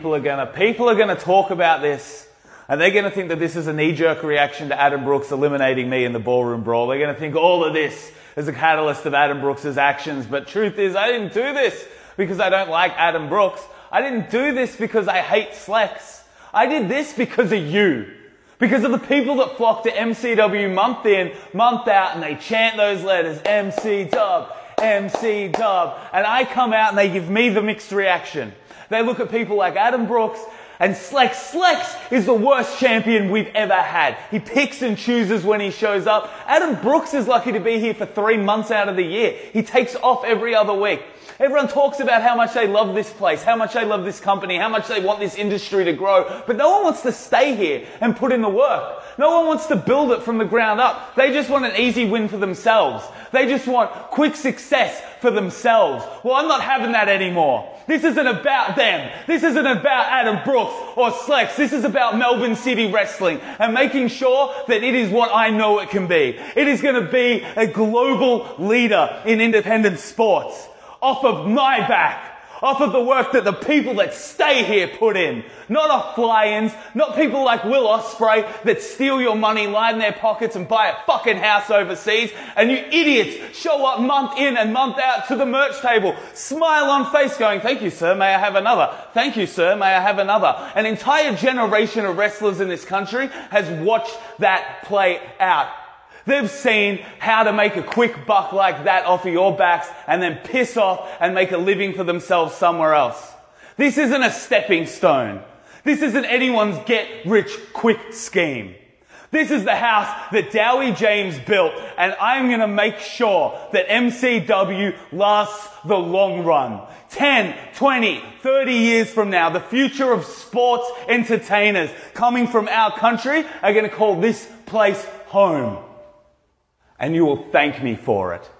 gonna talk about this, and they're gonna think that this is a knee-jerk reaction to Adam Brooks eliminating me in the Ballroom Brawl. They're gonna think all of this is a catalyst of Adam Brooks' actions, but truth is, I didn't do this because I don't like Adam Brooks. I didn't do this because I hate Slex. I did this because of you. Because of the people that flock to MCW month in, month out, and they chant those letters, MC Dub, MC Dub, and I come out and they give me the mixed reaction. They look at people like Adam Brooks and Slex. Slex is the worst champion we've ever had. He picks and chooses when he shows up. Adam Brooks is lucky to be here for 3 months out of the year. He takes off every other week. Everyone talks about how much they love this place, how much they love this company, how much they want this industry to grow, but no one wants to stay here and put in the work. No one wants to build it from the ground up. They just want an easy win for themselves. They just want quick success for themselves. Well, I'm not having that anymore. This isn't about them. This isn't about Adam Brooks or Slex. This is about Melbourne City Wrestling and making sure that it is what I know it can be. It is going to be a global leader in independent sports. Off of my back. Off of the work that the people that stay here put in. Not off fly-ins, not people like Will Ospreay that steal your money, line their pockets and buy a fucking house overseas, and you idiots show up month in and month out to the merch table, smile on face going, "Thank you, sir, may I have another? Thank you, sir, may I have another?" An entire generation of wrestlers in this country has watched that play out. They've seen how to make a quick buck like that off of your backs and then piss off and make a living for themselves somewhere else. This isn't a stepping stone. This isn't anyone's get-rich-quick scheme. This is the house that Dowie James built, and I'm going to make sure that MCW lasts the long run. 10, 20, 30 years from now, the future of sports entertainers coming from our country are going to call this place home. And you will thank me for it.